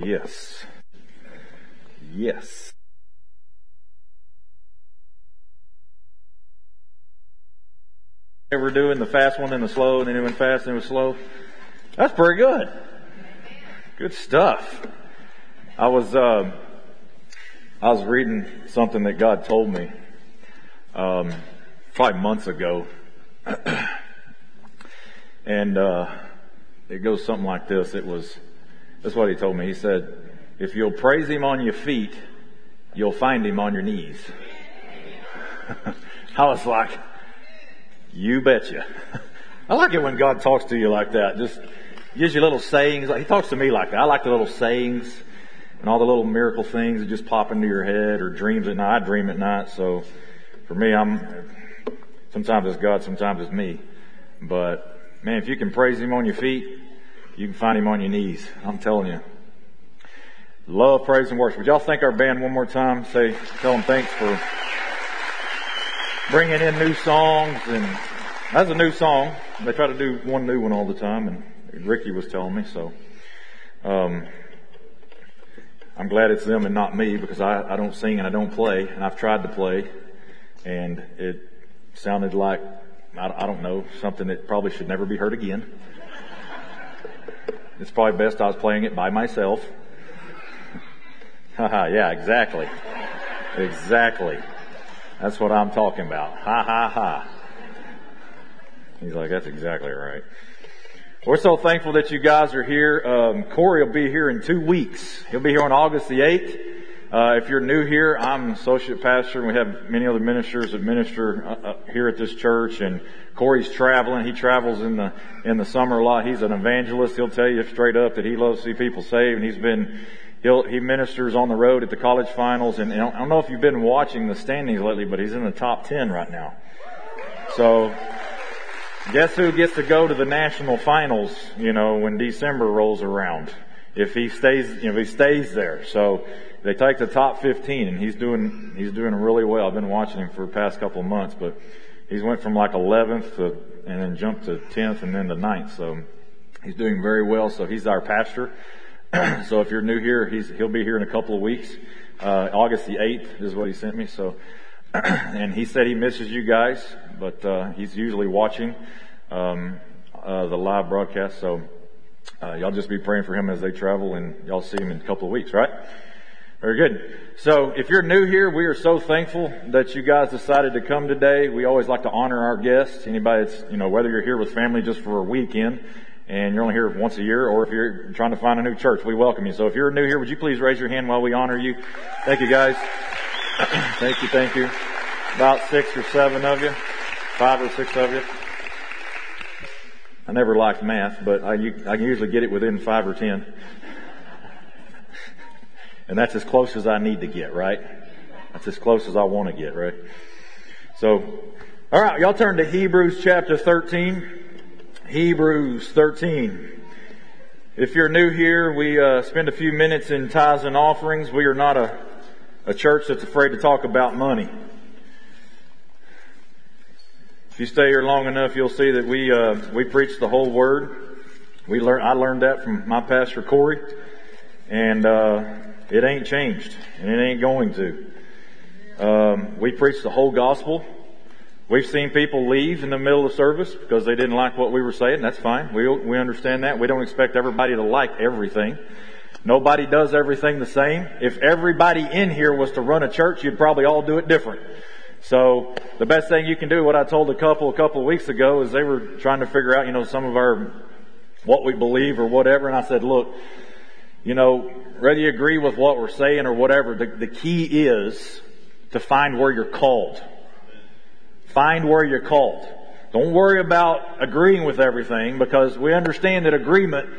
Yes. Yes. Ever doing the fast one and the slow, and then it went fast and it was slow? That's pretty good. Good stuff. I was reading something that God told me, probably months ago. And, it goes something like this. That's what he told me. He said, if you'll praise him on your feet, you'll find him on your knees. I was like, you betcha. I like it when God talks to you like that. Just gives you little sayings. He talks to me like that. I like the little sayings and all the little miracle things that just pop into your head, or dreams at night. I dream at night. So for me, sometimes it's God, sometimes it's me. But man, if you can praise him on your feet, you can find him on your knees. I'm telling you. Love, praise, and worship. Would y'all thank our band one more time? Tell them thanks for bringing in new songs. And that's a new song. They try to do one new one all the time, and Ricky was telling me. So I'm glad it's them and not me, because I don't sing and I don't play, and I've tried to play, and it sounded like, I don't know, something that probably should never be heard again. It's probably best I was playing it by myself. Yeah, exactly. Exactly. That's what I'm talking about. Ha ha ha. He's like, that's exactly right. We're so thankful that you guys are here. Corey will be here in 2 weeks. He'll be here on August the 8th. If you're new here, I'm associate pastor, and we have many other ministers that minister here at this church. And Corey's traveling. He travels in the summer a lot. He's an evangelist. He'll tell you straight up that he loves to see people saved. And he ministers on the road at the college finals. And I don't know if you've been watching the standings lately, but he's in the top 10 right now. So guess who gets to go to the national finals, when December rolls around? If he stays there. So they take the top 15, and he's doing really well. I've been watching him for the past couple of months, but he's went from like 11th and then jumped to 10th and then to 9th. So he's doing very well. So he's our pastor. So if you're new here, he'll be here in a couple of weeks. August the 8th is what he sent me. So, and he said he misses you guys, but he's usually watching the live broadcast. So y'all just be praying for him as they travel, and y'all see him in a couple of weeks, right? Very good. So if you're new here, we are so thankful that you guys decided to come today. We always like to honor our guests. Anybody that's, whether you're here with family just for a weekend and you're only here once a year, or if you're trying to find a new church, we welcome you. So if you're new here, would you please raise your hand while we honor you? Thank you, guys. Thank you. About 6 or 7 of you. 5 or 6 of you. I never liked math, but I can usually get it within 5 or 10. And that's as close as I need to get, right? That's as close as I want to get, right? So, all right, y'all turn to Hebrews chapter 13. Hebrews 13. If you're new here, we spend a few minutes in tithes and offerings. We are not a church that's afraid to talk about money. If you stay here long enough, you'll see that we preach the whole word. I learned that from my pastor Corey, and it ain't changed, and it ain't going to. We preach the whole gospel. We've seen people leave in the middle of service because they didn't like what we were saying. That's fine. We understand that. We don't expect everybody to like everything. Nobody does everything the same. If everybody in here was to run a church, you'd probably all do it different. So the best thing you can do, what I told a couple of weeks ago, is they were trying to figure out, some of what we believe or whatever. And I said, look, whether you agree with what we're saying or whatever, the key is to find where you're called. Find where you're called. Don't worry about agreeing with everything, because we understand that agreement,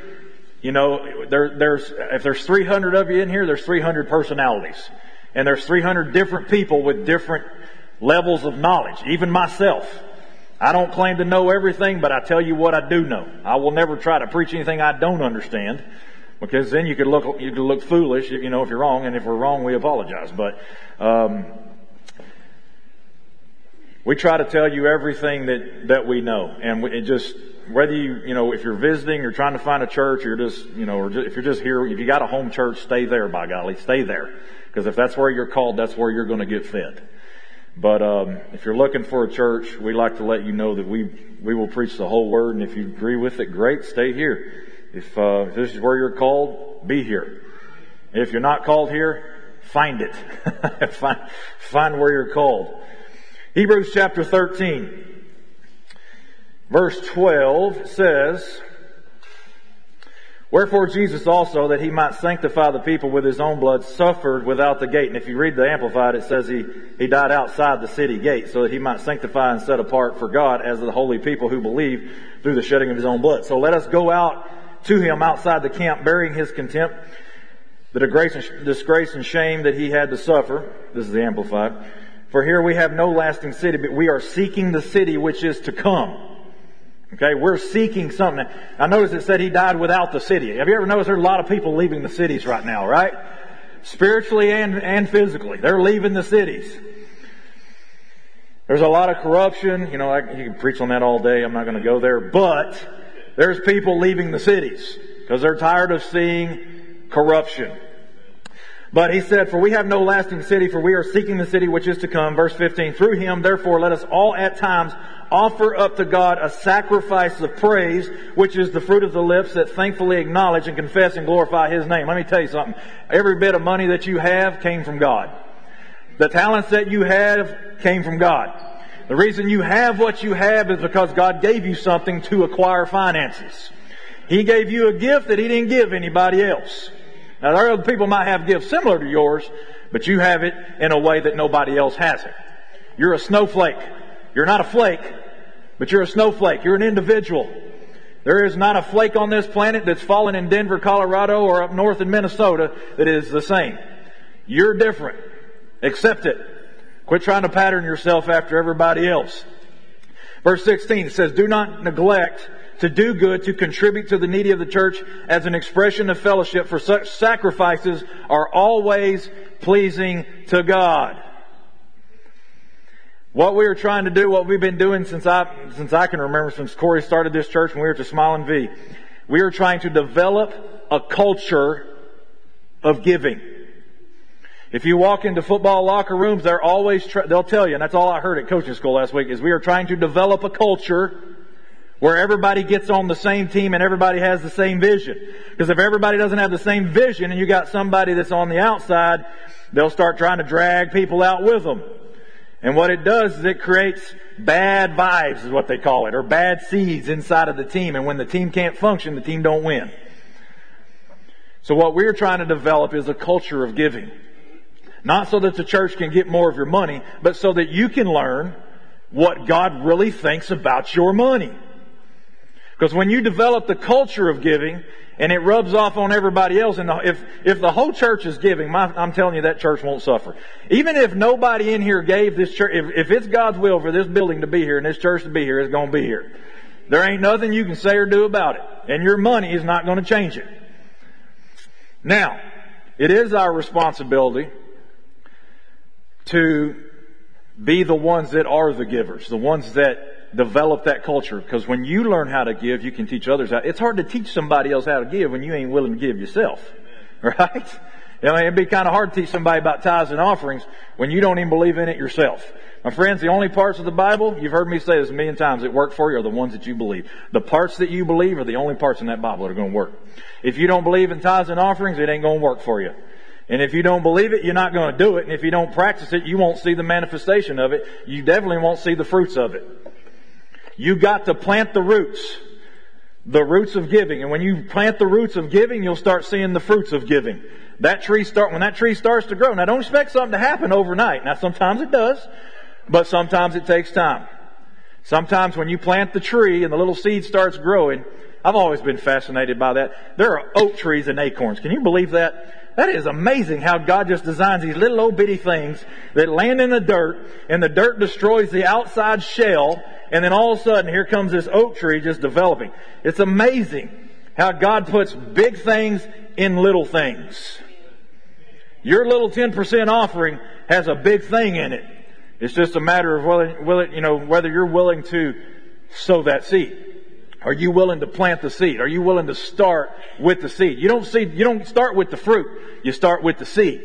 if there's 300 of you in here, there's 300 personalities. And there's 300 different people with different levels of knowledge. Even myself. I don't claim to know everything, but I tell you what I do know. I will never try to preach anything I don't understand, because then you could look foolish, if you're wrong, and if we're wrong, we apologize. But we try to tell you everything that we know, and whether if you're visiting or trying to find a church, or just, if you're just here, if you got a home church, stay there, by golly, stay there. Because if that's where you're called, that's where you're going to get fed. But if you're looking for a church, we like to let you know that we will preach the whole word, and if you agree with it, great, stay here. If this is where you're called, be here. If you're not called here, find it. find where you're called. Hebrews chapter 13, verse 12 says, "Wherefore Jesus also, that he might sanctify the people with his own blood, suffered without the gate." And if you read the Amplified, it says he died outside the city gate, so that he might sanctify and set apart for God as the holy people who believe through the shedding of his own blood. So let us go out to him outside the camp, bearing his contempt, the disgrace and shame that he had to suffer. This is the Amplified. "For here we have no lasting city, but we are seeking the city which is to come." Okay, we're seeking something. I noticed it said he died without the city. Have you ever noticed there's a lot of people leaving the cities right now, right? Spiritually and physically. They're leaving the cities. There's a lot of corruption. You can preach on that all day. I'm not going to go there. But there's people leaving the cities because they're tired of seeing corruption. But he said, "For we have no lasting city, for we are seeking the city which is to come." Verse 15, "Through him, therefore, let us all at times offer up to God a sacrifice of praise, which is the fruit of the lips that thankfully acknowledge and confess and glorify his name." Let me tell you something. Every bit of money that you have came from God. The talents that you have came from God. The reason you have what you have is because God gave you something to acquire finances. He gave you a gift that he didn't give anybody else. Now, there are other people might have gifts similar to yours, but you have it in a way that nobody else has it. You're a snowflake. You're not a flake, but you're a snowflake. You're an individual. There is not a flake on this planet that's fallen in Denver, Colorado, or up north in Minnesota that is the same. You're different. Accept it. Quit trying to pattern yourself after everybody else. Verse 16, it says, "Do not neglect to do good, to contribute to the needy of the church as an expression of fellowship, for such sacrifices are always pleasing to God." What we are trying to do, what we've been doing since I can remember, since Corey started this church when we were at Smiling V, we are trying to develop a culture of giving. If you walk into football locker rooms, they'll tell you, and that's all I heard at coaching school last week, is we are trying to develop a culture where everybody gets on the same team and everybody has the same vision. Because if everybody doesn't have the same vision and you got somebody that's on the outside, they'll start trying to drag people out with them. And what it does is it creates bad vibes, is what they call it, or bad seeds inside of the team. And when the team can't function, the team don't win. So what we're trying to develop is a culture of giving. Not so that the church can get more of your money, but so that you can learn what God really thinks about your money. Because when you develop the culture of giving, and it rubs off on everybody else, and if the whole church is giving, I'm telling you, that church won't suffer. Even if nobody in here gave this church, if it's God's will for this building to be here and this church to be here, it's going to be here. There ain't nothing you can say or do about it. And your money is not going to change it. Now, it is our responsibility to be the ones that are the givers, the ones that develop that culture. Because when you learn how to give, you can teach others how. It's hard to teach somebody else how to give when you ain't willing to give yourself. Right? It'd be kind of hard to teach somebody about tithes and offerings when you don't even believe in it yourself. My friends, the only parts of the Bible, you've heard me say this a million times, that work for you are the ones that you believe. The parts that you believe are the only parts in that Bible that are going to work. If you don't believe in tithes and offerings, it ain't going to work for you. And if you don't believe it, you're not going to do it. And if you don't practice it, you won't see the manifestation of it. You definitely won't see the fruits of it. You got to plant the roots of giving. And when you plant the roots of giving, you'll start seeing the fruits of giving. When that tree starts to grow. Now, don't expect something to happen overnight. Now, sometimes it does, but sometimes it takes time. Sometimes when you plant the tree and the little seed starts growing, I've always been fascinated by that. There are oak trees and acorns. Can you believe that? That is amazing how God just designs these little old bitty things that land in the dirt, and the dirt destroys the outside shell, and then all of a sudden here comes this oak tree just developing. It's amazing how God puts big things in little things. Your little 10% offering has a big thing in it. It's just a matter of whether you're willing to sow that seed. Are you willing to plant the seed? Are you willing to start with the seed? You don't start with the fruit. You start with the seed.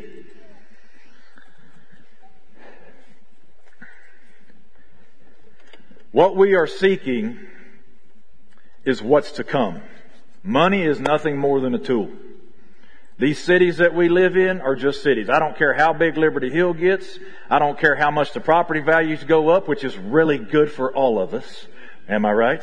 What we are seeking is what's to come. Money is nothing more than a tool. These cities that we live in are just cities. I don't care how big Liberty Hill gets. I don't care how much the property values go up, which is really good for all of us. Am I right?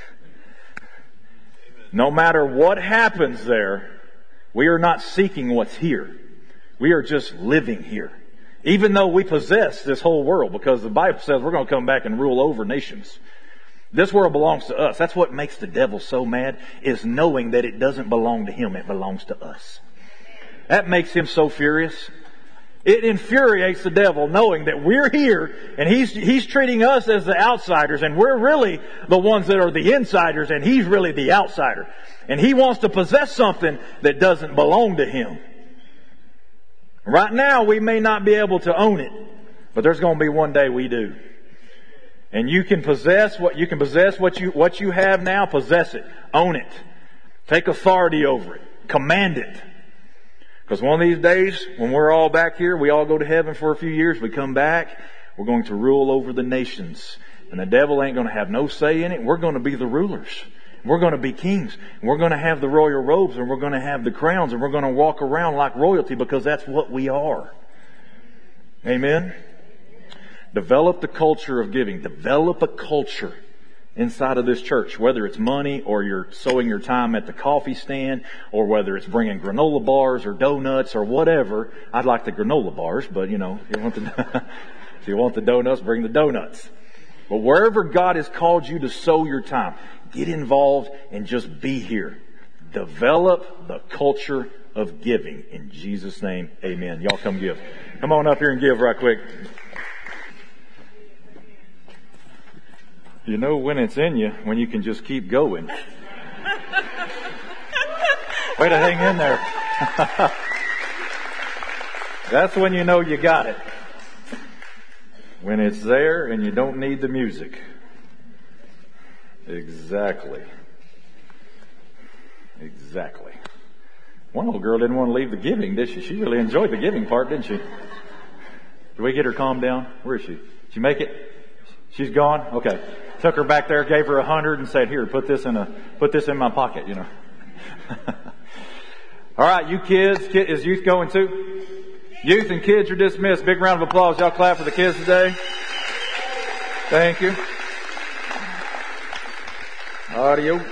No matter what happens there, we are not seeking what's here. We are just living here. Even though we possess this whole world, because the Bible says we're going to come back and rule over nations. This world belongs to us. That's what makes the devil so mad, is knowing that it doesn't belong to him. It belongs to us. That makes him so furious. It infuriates the devil knowing that we're here and he's treating us as the outsiders, and we're really the ones that are the insiders, and he's really the outsider. And he wants to possess something that doesn't belong to him. Right now we may not be able to own it, but there's going to be one day we do. And you can possess what you have now, possess it. Own it. Take authority over it. Command it. Because one of these days, when we're all back here, we all go to heaven for a few years, we come back, we're going to rule over the nations. And the devil ain't going to have no say in it. We're going to be the rulers. We're going to be kings. We're going to have the royal robes, and we're going to have the crowns, and we're going to walk around like royalty, because that's what we are. Amen? Develop the culture of giving. Develop a culture inside of this church, whether it's money or you're sowing your time at the coffee stand, or whether it's bringing granola bars or donuts or whatever. I'd like the granola bars, but if you want the donuts, bring the donuts. But wherever God has called you to sow your time, get involved and just be here. Develop the culture of giving. In Jesus' name, amen. Y'all come give. Come on up here and give right quick. You know when it's in you, when you can just keep going. Way to hang in there. That's when you know you got it. When it's there and you don't need the music. Exactly. One little girl didn't want to leave the giving, did she? She really enjoyed the giving part, didn't she? Did we get her calmed down? Where is she? Did she make it? She's gone? Okay. Took her back there, gave her 100 and said, here, put this in my pocket, All right, you kids, is youth going too? Youth and kids are dismissed. Big round of applause. Y'all clap for the kids today. Thank you. Adios.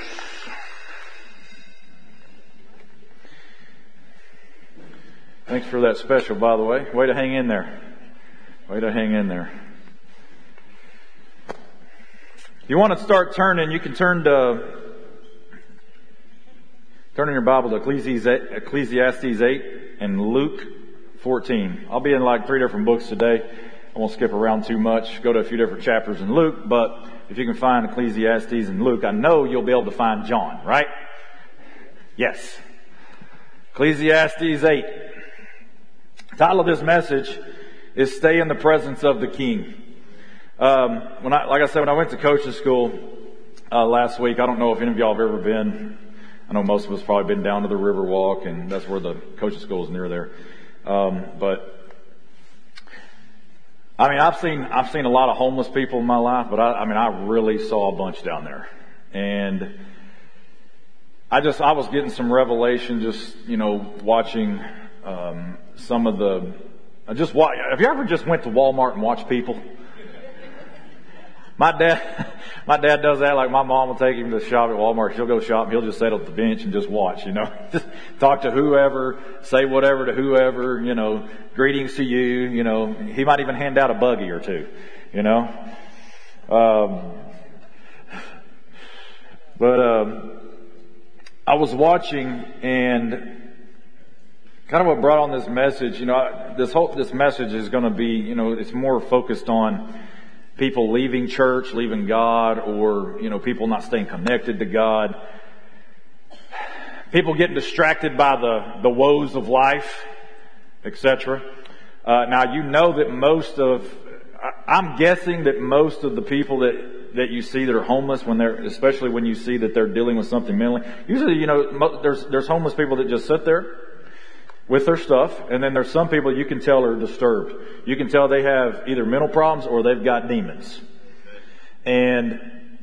Thanks for that special, by the way. Way to hang in there. If you want to start turning, you can turn in your Bible to Ecclesiastes 8 and Luke 14. I'll be in like 3 different books today. I won't skip around too much. Go to a few different chapters in Luke, but if you can find Ecclesiastes and Luke, I know you'll be able to find John, right? Yes. Ecclesiastes 8. The title of this message is Stay in the Presence of the King. When I went to coaching school last week, I don't know if any of y'all have ever been. I know most of us probably been down to the Riverwalk, and that's where the coaching school is near there. But I've seen a lot of homeless people in my life, but I really saw a bunch down there, and I was getting some revelation just watching some of the. Have you ever just went to Walmart and watched people? My dad does that. Like my mom will take him to shop at Walmart. She'll go shop and he'll just sit at the bench and just watch, just talk to whoever, say whatever to whoever, greetings to you, he might even hand out a buggy or two, I was watching, and kind of what brought on this message, this message is going to be, it's more focused on people leaving church, leaving God, or, people not staying connected to God. People getting distracted by the woes of life, etc. Now, that I'm guessing that most of the people that that you see that are homeless especially when you see that they're dealing with something mentally. Usually, there's homeless people that just sit there with their stuff, and then there's some people you can tell are disturbed. You can tell they have either mental problems or they've got demons. And,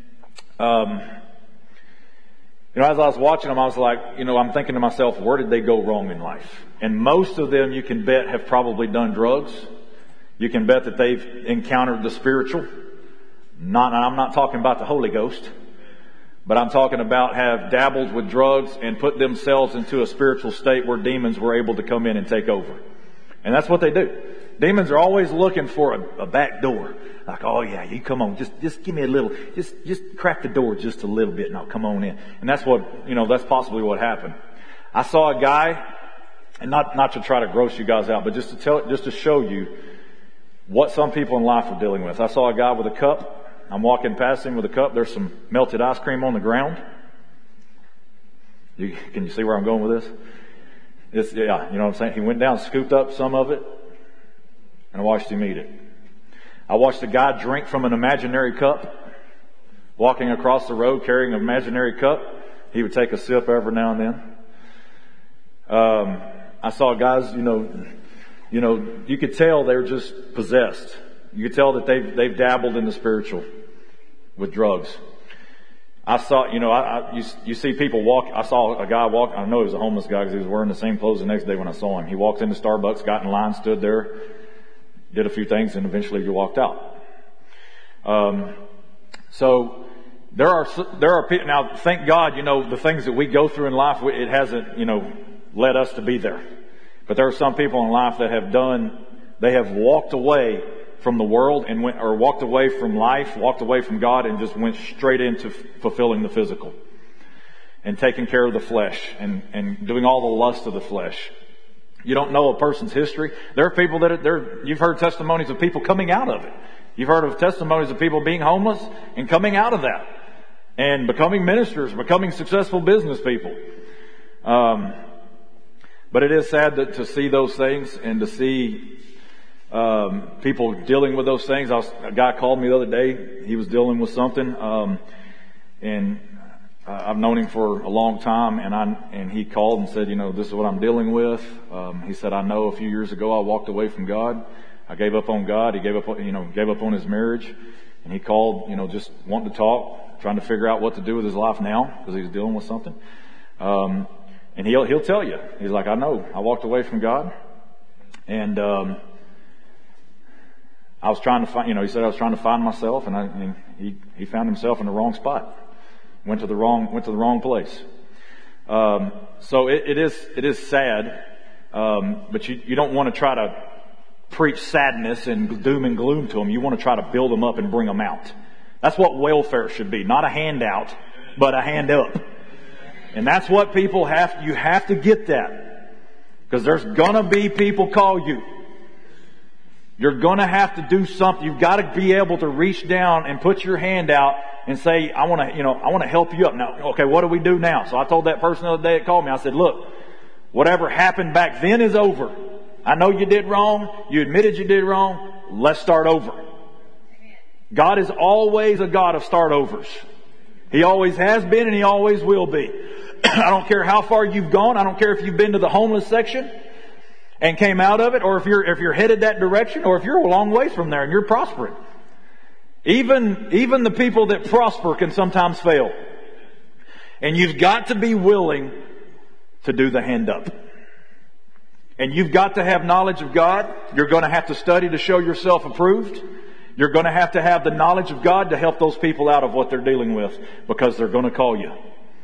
as I was watching them, I was like, I'm thinking to myself, where did they go wrong in life? And most of them, you can bet, have probably done drugs. You can bet that they've encountered the spiritual. I'm not talking about the Holy Ghost, but I'm talking about have dabbled with drugs and put themselves into a spiritual state where demons were able to come in and take over. And that's what they do. Demons are always looking for a back door. Like, oh yeah, you come on, just give me a little, just crack the door just a little bit and I'll come on in. And that's what, that's possibly what happened. I saw a guy, and not to try to gross you guys out, but just to show you what some people in life are dealing with. I saw a guy with a cup. I'm walking past him with a cup. There's some melted ice cream on the ground. Can you see where I'm going with this? You know what I'm saying? He went down, scooped up some of it, and I watched him eat it. I watched a guy drink from an imaginary cup, walking across the road carrying an imaginary cup. He would take a sip every now and then. I saw guys, you could tell they're just possessed. You could tell that they've dabbled in the spiritual with drugs. I saw, you see people walk. I saw a guy walk. I know he was a homeless guy because he was wearing the same clothes the next day when I saw him. He walked into Starbucks, got in line, stood there, did a few things, and eventually he walked out. So there are people now. Thank God, the things that we go through in life, it hasn't, led us to be there. But there are some people in life that they have walked away from the world and walked away from life, walked away from God, and just went straight into fulfilling the physical and taking care of the flesh and doing all the lust of the flesh. You don't know a person's history. There are people you've heard testimonies of people coming out of it. You've heard of testimonies of people being homeless and coming out of that and becoming ministers, becoming successful business people. But it is sad to see those things and to see people dealing with those things. A guy called me the other day. He was dealing with something, and I've known him for a long time. And he called and said, this is what I'm dealing with. He said, I know a few years ago I walked away from God. I gave up on God. He gave up on his marriage. And he called, just wanting to talk, trying to figure out what to do with his life now because he was dealing with something. And he'll tell you. He's like, I know. I walked away from God, and I was trying to find. He said I was trying to find myself, and he found himself in the wrong spot. Went to the wrong place. So it is sad, but you don't want to try to preach sadness and doom and gloom to them. You want to try to build them up and bring them out. That's what welfare should be. Not a handout, but a hand up. And that's what you have to get that. Because there's gonna be people call you. You're gonna have to do something. You've got to be able to reach down and put your hand out and say, I want to help you up. Now, okay, what do we do now? So I told that person the other day that called me, I said, look, whatever happened back then is over. I know you did wrong. You admitted you did wrong. Let's start over. God is always a God of start overs. He always has been and He always will be. I don't care how far you've gone. I don't care if you've been to the homeless section and came out of it, or if you're headed that direction, or if you're a long ways from there and you're prospering. Even the people that prosper can sometimes fail. And you've got to be willing to do the hand up. And you've got to have knowledge of God. You're going to have to study to show yourself approved. You're going to have the knowledge of God to help those people out of what they're dealing with, because they're going to call you.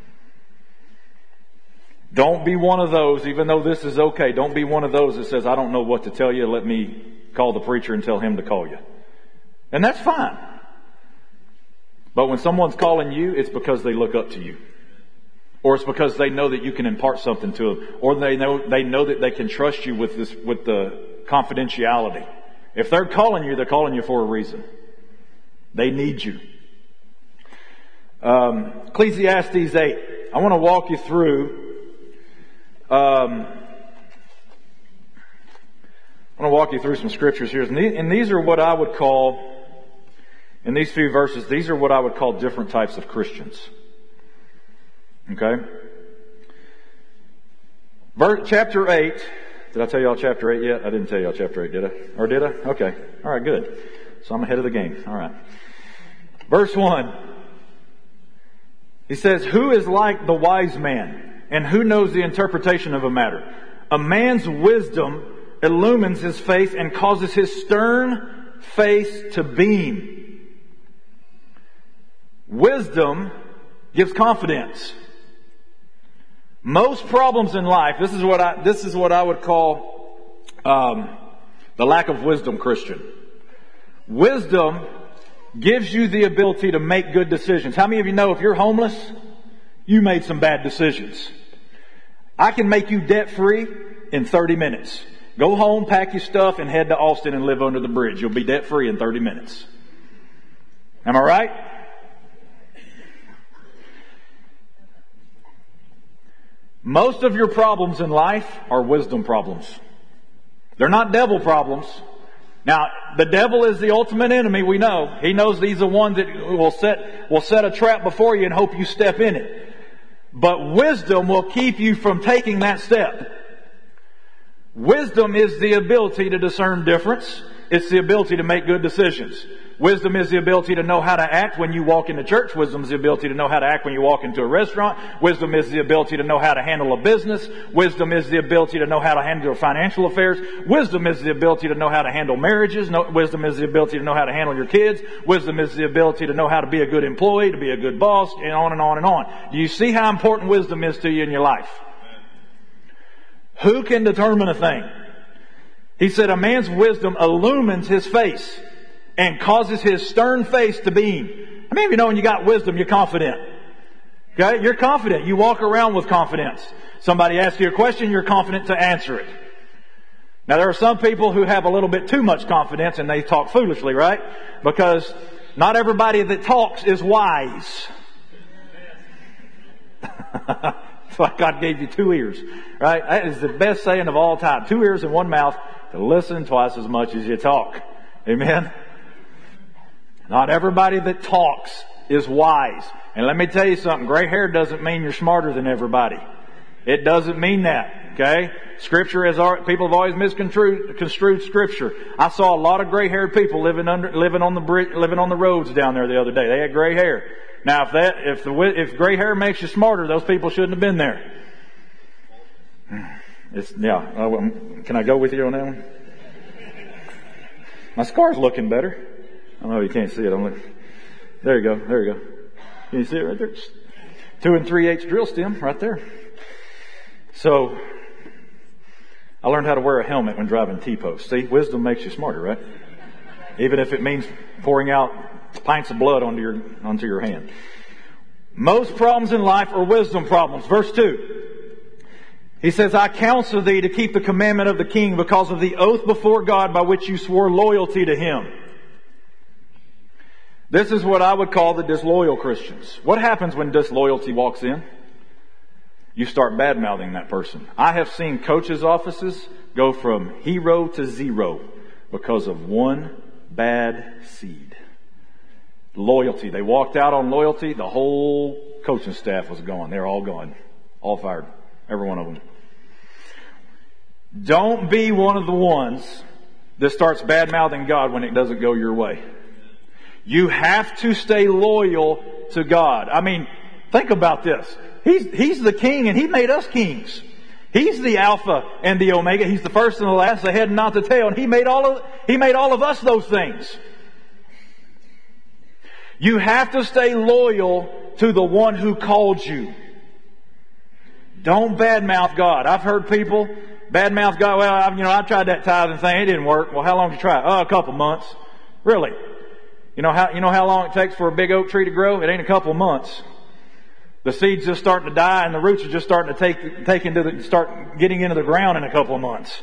Don't be one of those, even though this is okay, don't be one of those that says, I don't know what to tell you, let me call the preacher and tell him to call you. And that's fine. But when someone's calling you, it's because they look up to you. Or it's because they know that you can impart something to them. Or they know that they can trust you with the confidentiality. If they're calling you for a reason. They need you. Ecclesiastes 8. I want to walk you through some scriptures here. And these are what I would call in these few verses, these are what I would call different types of Christians. Okay? Chapter 8. Did I tell y'all chapter 8 yet? I didn't tell y'all chapter 8, did I? Or did I? Okay. All right, good. So I'm ahead of the game. All right. Verse 1. He says, "Who is like the wise man, and who knows the interpretation of a matter? A man's wisdom illumines his face and causes his stern face to beam." Wisdom gives confidence. Most problems in life, this is what I would call the lack of wisdom Christian. Wisdom gives you the ability to make good decisions. How many of you know if you're homeless, you made some bad decisions? I can make you debt free in 30 minutes. Go home, pack your stuff, and head to Austin and live under the bridge. You'll be debt free in 30 minutes. Am I right? Most of your problems in life are wisdom problems. They're not devil problems. Now, the devil is the ultimate enemy, we know. He knows he's the one that will set a trap before you and hope you step in it. But wisdom will keep you from taking that step. Wisdom is the ability to discern difference. It's the ability to make good decisions. Wisdom is the ability to know how to act when you walk into church. Wisdom is the ability to know how to act when you walk into a restaurant. Wisdom is the ability to know how to handle a business. Wisdom is the ability to know how to handle your financial affairs. Wisdom is the ability to know how to handle marriages. Wisdom is the ability to know how to handle your kids. Wisdom is the ability to know how to be a good employee, to be a good boss, and on and on and on. Do you see how important wisdom is to you in your life? Who can determine a thing? He said, a man's wisdom illumines his face and causes his stern face to beam. How many of you know when you got wisdom, you're confident? Okay? You're confident. You walk around with confidence. Somebody asks you a question, you're confident to answer it. Now there are some people who have a little bit too much confidence and they talk foolishly, right? Because not everybody that talks is wise. That's why God gave you 2 ears, right? That is the best saying of all time. 2 ears and 1 mouth to listen twice as much as you talk. Amen? Not everybody that talks is wise. And let me tell you something. Gray hair doesn't mean you're smarter than everybody. It doesn't mean that. Okay? Scripture people have always misconstrued Scripture. I saw a lot of gray-haired people living on the roads down there the other day. They had gray hair. Now, if gray hair makes you smarter, those people shouldn't have been there. Can I go with you on that one? My scar's looking better. I don't know if you can't see it. There you go. Can you see it right there? 2 3/8 drill stem right there. So, I learned how to wear a helmet when driving T-post. See, wisdom makes you smarter, right? Even if it means pouring out pints of blood onto your hand. Most problems in life are wisdom problems. Verse 2. He says, I counsel thee to keep the commandment of the king because of the oath before God by which you swore loyalty to him. This is what I would call the disloyal Christians. What happens when disloyalty walks in? You start bad-mouthing that person. I have seen coaches' offices go from hero to zero because of one bad seed. Loyalty. They walked out on loyalty. The whole coaching staff was gone. They're all gone. All fired. Every one of them. Don't be one of the ones that starts bad-mouthing God when it doesn't go your way. You have to stay loyal to God. I mean, think about this. He's the king and he made us kings. He's the Alpha and the Omega. He's the first and the last, the head and not the tail. And He made all of us those things. You have to stay loyal to the one who called you. Don't badmouth God. I've heard people badmouth God. Well, I tried that tithing thing. It didn't work. Well, how long did you try it? Oh, a couple months. Really? You know how long it takes for a big oak tree to grow? It ain't a couple of months. The seed's just starting to die and the roots are just starting to start getting into the ground in a couple of months.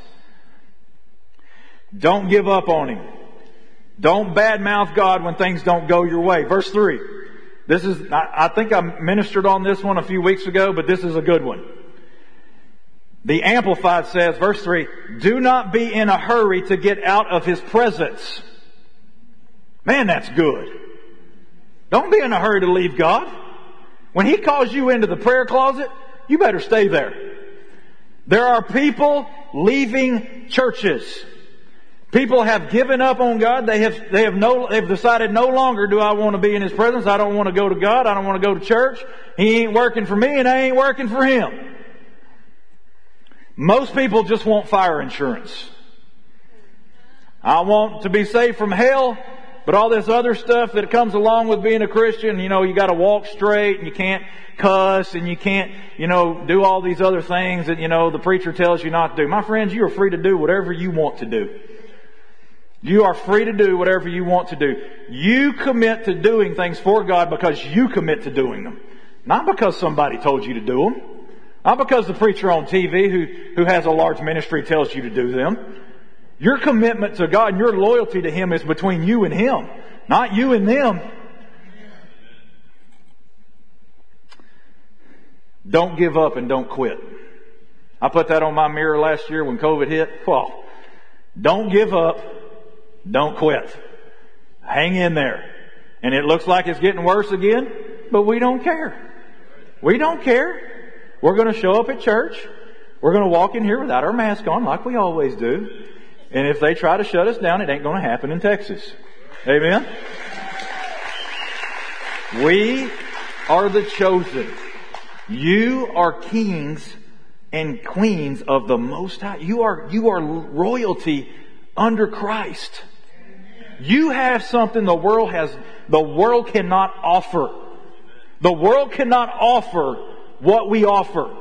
Don't give up on Him. Don't badmouth God when things don't go your way. Verse 3. I think I ministered on this one a few weeks ago, but this is a good one. The Amplified says, verse 3, do not be in a hurry to get out of His presence. Man, that's good. Don't be in a hurry to leave God. When He calls you into the prayer closet, you better stay there. There are people leaving churches. People have given up on God. They've decided no longer do I want to be in His presence. I don't want to go to God. I don't want to go to church. He ain't working for me and I ain't working for Him. Most people just want fire insurance. I want to be saved from hell, but all this other stuff that comes along with being a Christian, you got to walk straight and you can't cuss and you can't, do all these other things that, the preacher tells you not to do. My friends, you are free to do whatever you want to do. You are free to do whatever you want to do. You commit to doing things for God because you commit to doing them. Not because somebody told you to do them. Not because the preacher on TV who has a large ministry tells you to do them. Your commitment to God and your loyalty to Him is between you and Him, not you and them. Don't give up and don't quit. I put that on my mirror last year when COVID hit. Well, don't give up. Don't quit. Hang in there. And it looks like it's getting worse again, but we don't care. We don't care. We're going to show up at church. We're going to walk in here without our mask on like we always do. And if they try to shut us down, it ain't going to happen in Texas. Amen? We are the chosen. You are kings and queens of the Most High. You are royalty under Christ. You have something the world cannot offer. The world cannot offer what we offer.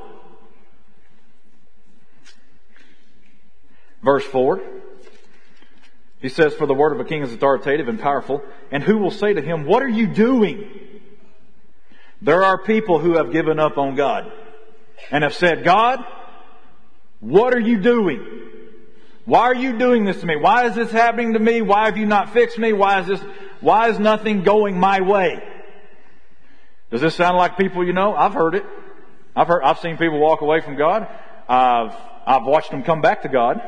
Verse 4. He says, for the word of a king is authoritative and powerful, and who will say to him, what are you doing? There are people who have given up on God and have said, God, what are you doing? Why are you doing this to me? Why is this happening to me? Why have you not fixed me? Why is nothing going my way? Does this sound like people you know? I've heard it. I've seen people walk away from God. I've watched them come back to God.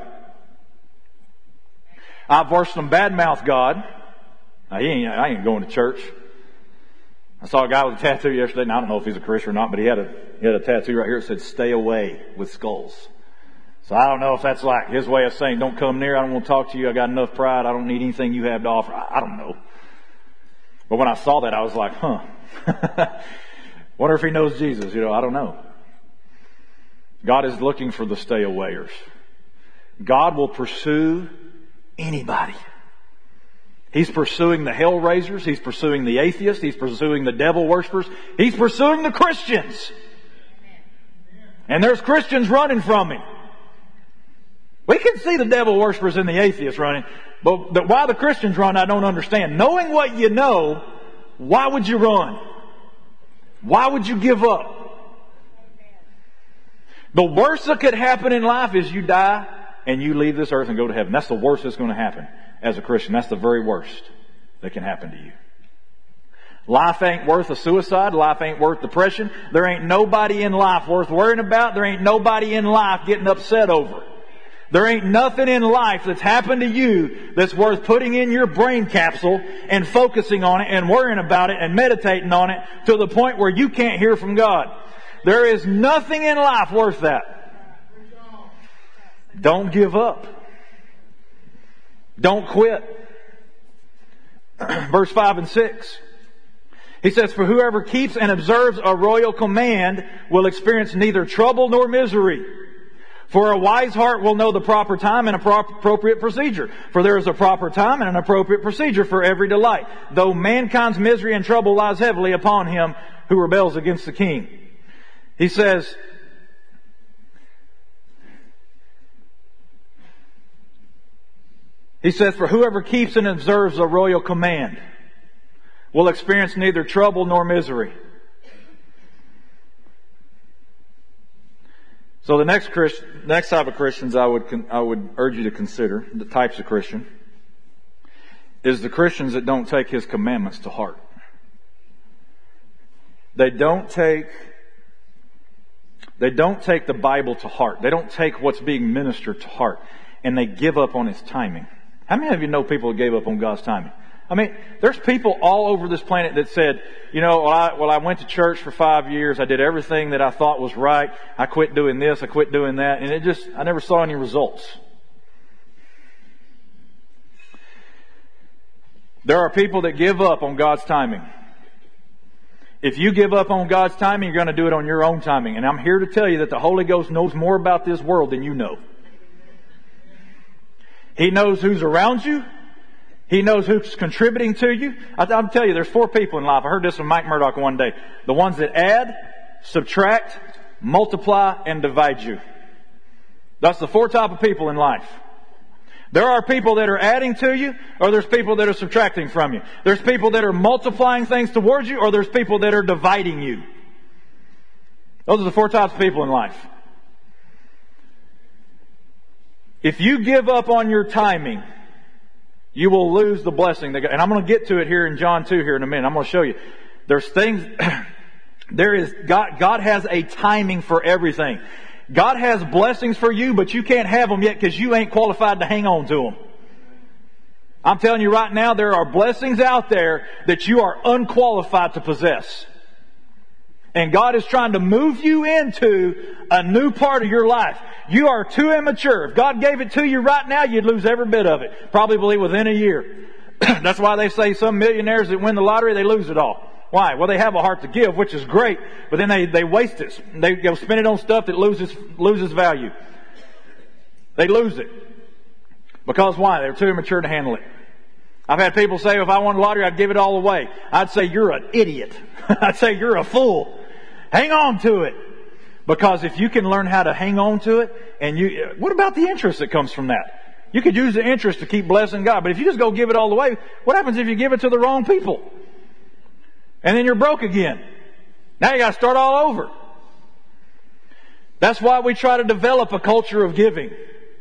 I've watched them badmouth God. Now, I ain't going to church. I saw a guy with a tattoo yesterday, and I don't know if he's a Christian or not, but he had a tattoo right here that said, stay away with skulls. So I don't know if that's like his way of saying, don't come near, I don't want to talk to you, I got enough pride, I don't need anything you have to offer. I don't know. But when I saw that, I was like, wonder if he knows Jesus. I don't know. God is looking for the stay-awayers. God will pursue anybody. He's pursuing the hell raisers. He's pursuing the atheists. He's pursuing the devil worshippers. He's pursuing the Christians. And there's Christians running from Him. We can see the devil worshippers and the atheists running. But why the Christians run, I don't understand. Knowing what you know, why would you run? Why would you give up? The worst that could happen in life is you die and you leave this earth and go to heaven. That's the worst that's going to happen as a Christian. That's the very worst that can happen to you. Life ain't worth a suicide. Life ain't worth depression. There ain't nobody in life worth worrying about. There ain't nobody in life getting upset over. There ain't nothing in life that's happened to you that's worth putting in your brain capsule and focusing on it and worrying about it and meditating on it to the point where you can't hear from God. There is nothing in life worth that. Don't give up. Don't quit. Verse 5 and 6. He says, for whoever keeps and observes a royal command will experience neither trouble nor misery. For a wise heart will know the proper time and appropriate procedure. For there is a proper time and an appropriate procedure for every delight. Though mankind's misery and trouble lies heavily upon him who rebels against the king. He says, for whoever keeps and observes a royal command will experience neither trouble nor misery. So the next type of Christians I would urge you to consider, the types of Christian, is the Christians that don't take His commandments to heart. They don't take the Bible to heart. They don't take what's being ministered to heart. And they give up on His timing. How many of you know people who gave up on God's timing? I mean, there's people all over this planet that said, I went to church for 5 years. I did everything that I thought was right. I quit doing this. I quit doing that. And I never saw any results. There are people that give up on God's timing. If you give up on God's timing, you're going to do it on your own timing. And I'm here to tell you that the Holy Ghost knows more about this world than you know. He knows who's around you. He knows who's contributing to you. I'll tell you, there's 4 people in life. I heard this from Mike Murdoch one day. The ones that add, subtract, multiply, and divide you. That's the 4 type of people in life. There are people that are adding to you, or there's people that are subtracting from you. There's people that are multiplying things towards you, or there's people that are dividing you. Those are the 4 types of people in life. If you give up on your timing, you will lose the blessing. And I'm going to get to it here in John 2 here in a minute. I'm going to show you. There's things, God has a timing for everything. God has blessings for you, but you can't have them yet because you ain't qualified to hang on to them. I'm telling you right now, there are blessings out there that you are unqualified to possess. And God is trying to move you into a new part of your life. You are too immature. If God gave it to you right now, you'd lose every bit of it. Probably within a year. That's why they say some millionaires that win the lottery, they lose it all. Why? Well, they have a heart to give, which is great, but then they waste it. They go spend it on stuff that loses value. They lose it. Because why? They're too immature to handle it. I've had people say, if I won the lottery, I'd give it all away. I'd say, you're an idiot. I'd say, you're a fool. Hang on to it. Because if you can learn how to hang on to it, what about the interest that comes from that? You could use the interest to keep blessing God, but if you just go give it all away, what happens if you give it to the wrong people? And then you're broke again. Now you got to start all over. That's why we try to develop a culture of giving.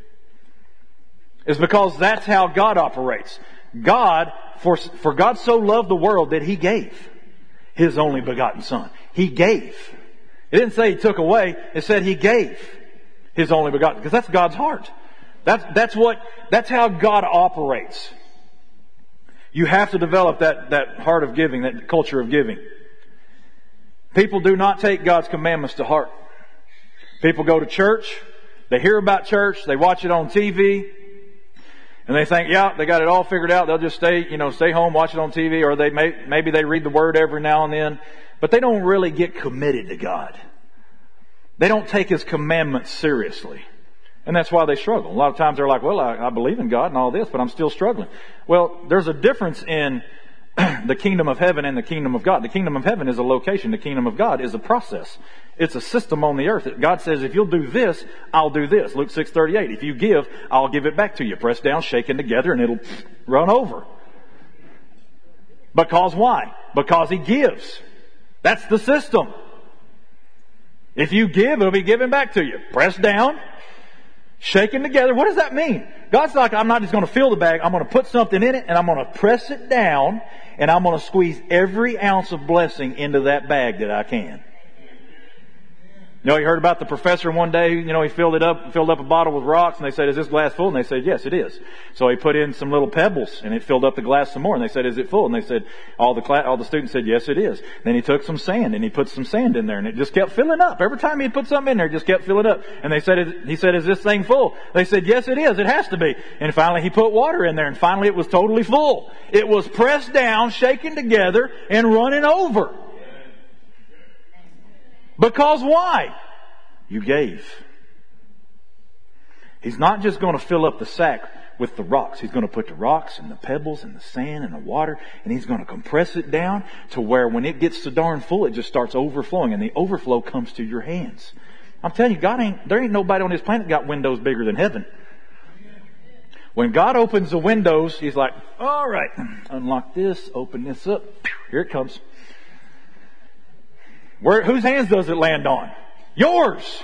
Is because that's how God operates. For God so loved the world that He gave His only begotten Son. He gave. It didn't say He took away. It said He gave His only begotten. Because that's God's heart. That's how God operates. You have to develop that heart of giving, that culture of giving. People do not take God's commandments to heart. People go to church, they hear about church, they watch it on TV, and they think, yeah, they got it all figured out. They'll just stay home, watch it on TV, or maybe they read the Word every now and then, but they don't really get committed to God. They don't take His commandments seriously. And that's why they struggle. A lot of times they're like, well, I believe in God and all this, but I'm still struggling. Well, there's a difference in the kingdom of heaven and the kingdom of God. The kingdom of heaven is a location. The kingdom of God is a process. It's a system on the earth. God says, if you'll do this, I'll do this. Luke 6:38. If you give, I'll give it back to you. Pressed down, shaken together, and it'll run over. Because why? Because He gives. That's the system. If you give, it'll be given back to you. Pressed down, shaken together. What does that mean? God's like, I'm not just going to fill the bag. I'm going to put something in it and I'm going to press it down and I'm going to squeeze every ounce of blessing into that bag that I can. You heard about the professor one day, he filled up a bottle with rocks and they said, is this glass full? And they said, yes, it is. So he put in some little pebbles and it filled up the glass some more. And they said, is it full? And they said, all the students said, yes, it is. Then he took some sand and he put some sand in there and it just kept filling up. Every time he put something in there, it just kept filling up. And he said, is this thing full? They said, yes, it is. It has to be. And finally he put water in there and finally it was totally full. It was pressed down, shaken together, and running over. Because why? You gave. He's not just going to fill up the sack with the rocks. He's going to put the rocks and the pebbles and the sand and the water and He's going to compress it down to where when it gets so darn full, it just starts overflowing and the overflow comes to your hands. I'm telling you, there ain't nobody on this planet got windows bigger than heaven. When God opens the windows, He's like, all right, unlock this, open this up. Here it comes. Whose hands does it land on? Yours.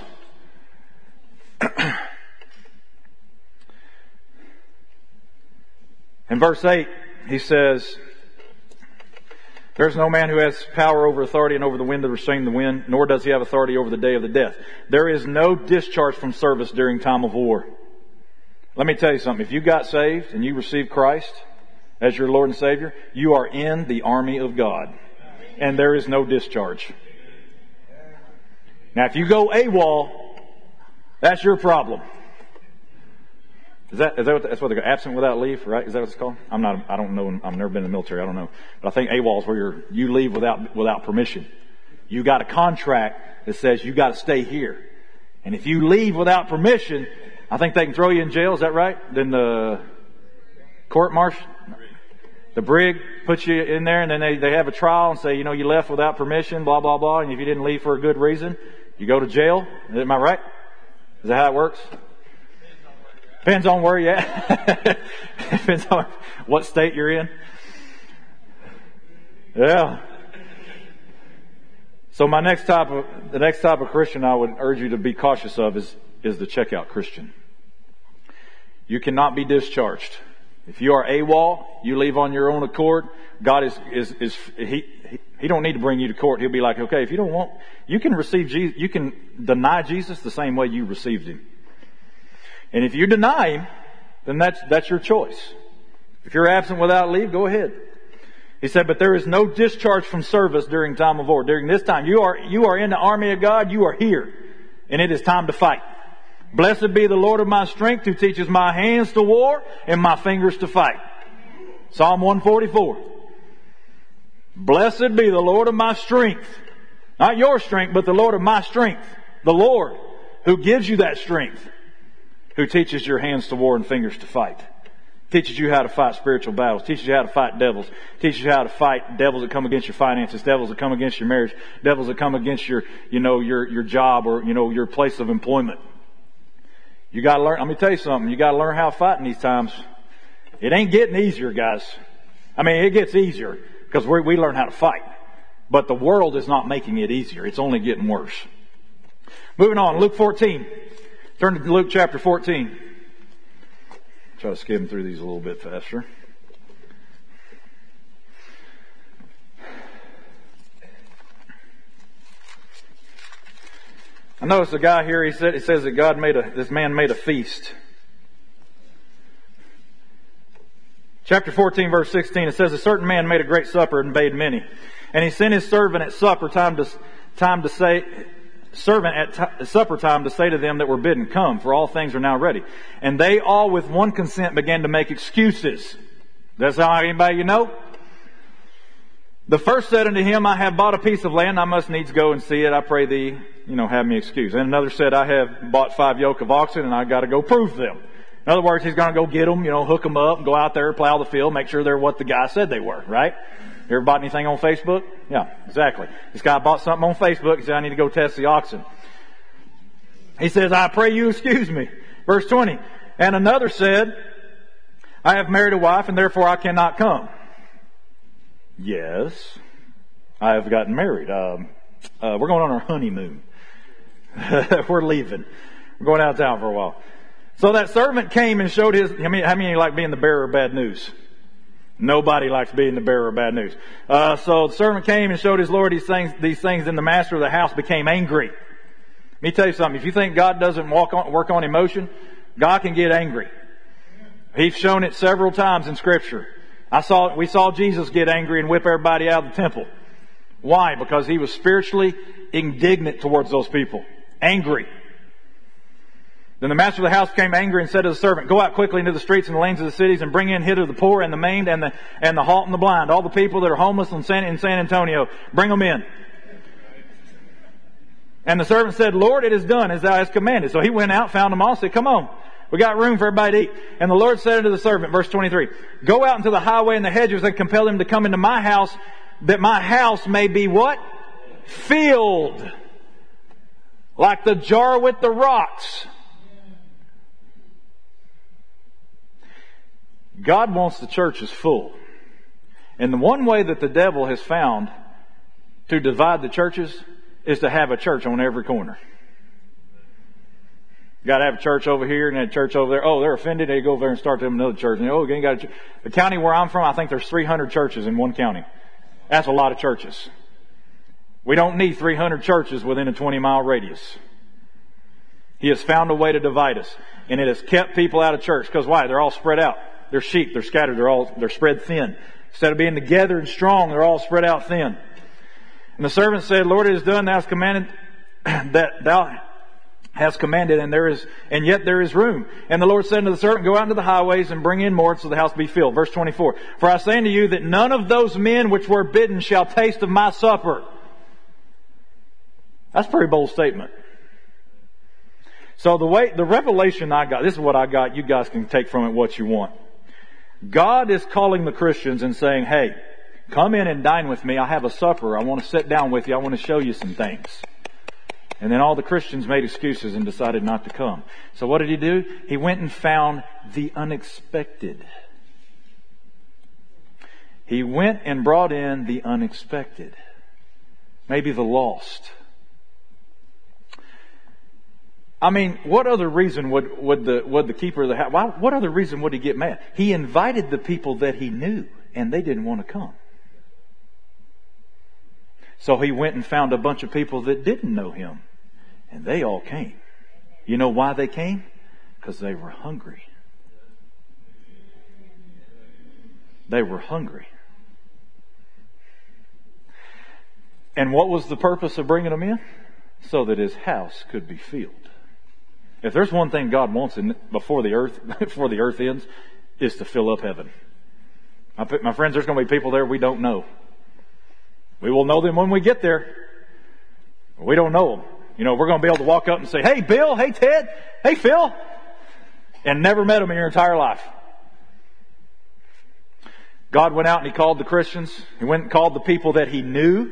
In verse 8, he says, there's no man who has power over authority and over the wind to restrain the wind, nor does he have authority over the day of the death. There is no discharge from service during time of war. Let me tell you something. If you got saved and you received Christ, as your Lord and Savior, you are in the army of God. And there is no discharge. Now, if you go AWOL, that's your problem. Is that that's what they go? Absent without leave, right? Is that what it's called? I don't know. I've never been in the military. I don't know. But I think AWOL is where you leave without permission. You got a contract that says you got to stay here. And if you leave without permission, I think they can throw you in jail. Is that right? Then the court martial, the brig puts you in there, and then they have a trial and say, you left without permission, blah, blah, blah. And if you didn't leave for a good reason, you go to jail. Am I right? Is that how it works? Depends on where you're at. Depends on what state you're in. Yeah. So the next type of Christian I would urge you to be cautious of is the checkout Christian. You cannot be discharged. If you are AWOL, you leave on your own accord. God He don't need to bring you to court. He'll be like, okay, if you don't want, you can receive Jesus, you can deny Jesus the same way you received Him. And if you deny Him, then that's your choice. If you're absent without leave, go ahead. He said, but there is no discharge from service during time of war. During this time, you are in the army of God. You are here. And it is time to fight. Blessed be the Lord of my strength, who teaches my hands to war and my fingers to fight. Psalm 144. Blessed be the Lord of my strength. Not your strength, but the Lord of my strength. The Lord who gives you that strength. Who teaches your hands to war and fingers to fight. Teaches you how to fight spiritual battles. Teaches you how to fight devils. Teaches you how to fight devils that come against your finances. Devils that come against your marriage. Devils that come against your job or, your place of employment. You gotta learn, let me tell you something. You gotta learn how to fight in these times. It ain't getting easier, guys. I mean, it gets easier because we learn how to fight. But the world is not making it easier. It's only getting worse. Moving on, Luke 14. Turn to Luke chapter 14. Try to skim through these a little bit faster. I noticed a guy here, it says that this man made a feast. Chapter 14 verse 16, it says, a certain man made a great supper and bade many. And he sent his servant at supper time to say to them that were bidden, come, for all things are now ready. And they all with one consent began to make excuses. That's how anybody you know? The first said unto him, I have bought a piece of land, I must needs go and see it. I pray thee, have me excused. And another said, I have bought 5 yoke of oxen and I got to go prove them. In other words, he's going to go get them, hook them up, and go out there, plow the field, make sure they're what the guy said they were, right? You ever bought anything on Facebook? Yeah, exactly. This guy bought something on Facebook. He said, I need to go test the oxen. He says, I pray you excuse me. Verse 20. And another said, I have married a wife and therefore I cannot come. Yes, I have gotten married. We're going on our honeymoon. We're leaving. We're going out of town for a while. So that servant came and showed how many like being the bearer of bad news? Nobody likes being the bearer of bad news. So the servant came and showed his Lord these things, and the master of the house became angry. Let me tell you something. If you think God doesn't work on emotion, God can get angry. He's shown it several times in Scripture. We saw Jesus get angry and whip everybody out of the temple. Why? Because He was spiritually indignant towards those people. Angry. Then the master of the house became angry and said to the servant, go out quickly into the streets and the lanes of the cities and bring in hither the poor and the maimed and the halt and the blind. All the people that are homeless in San Antonio. Bring them in. And the servant said, Lord, it is done as thou hast commanded. So he went out, found them all, said, come on. We got room for everybody to eat. And the Lord said unto the servant, verse 23, go out into the highway and the hedges and compel them to come into my house, that my house may be what? Filled. Like the jar with the rocks. God wants the churches full. And the one way that the devil has found to divide the churches is to have a church on every corner. You got to have a church over here and a church over there. Oh, they're offended. They go over there and start them another church. And again, got the county where I'm from, I think there's 300 churches in one county. That's a lot of churches. We don't need 300 churches within a 20-mile radius. He has found a way to divide us. And it has kept people out of church. Because why? They're all spread out. They're sheep. They're scattered. They're spread thin. Instead of being together and strong, they're all spread out thin. And the servant said, Lord, it is done. Thou hast commanded that thou hast commanded, and yet there is room. And the Lord said unto the servant, go out into the highways and bring in more, so the house be filled. Verse 24. For I say unto you that none of those men which were bidden shall taste of my supper. That's a pretty bold statement. So the revelation I got, this is what I got. You guys can take from it what you want. God is calling the Christians and saying, hey, come in and dine with me. I have a supper. I want to sit down with you. I want to show you some things. And then all the Christians made excuses and decided not to come. So what did he do? He went and found the unexpected. He went and brought in the unexpected. Maybe the lost. I mean, what other reason would the keeper of the house, what other reason would he get mad? He invited the people that he knew, and they didn't want to come. So he went and found a bunch of people that didn't know him, and they all came. You know why they came? Because they were hungry. They were hungry. And what was the purpose of bringing them in? So that his house could be filled. If there's one thing God wants before the earth ends, is to fill up heaven. My friends, there's going to be people there we don't know. We will know them when we get there. We don't know them. You know, we're going to be able to walk up and say, hey Bill, hey Ted, hey Phil, and never met them in your entire life. God went out and He called the Christians. He went and called the people that He knew.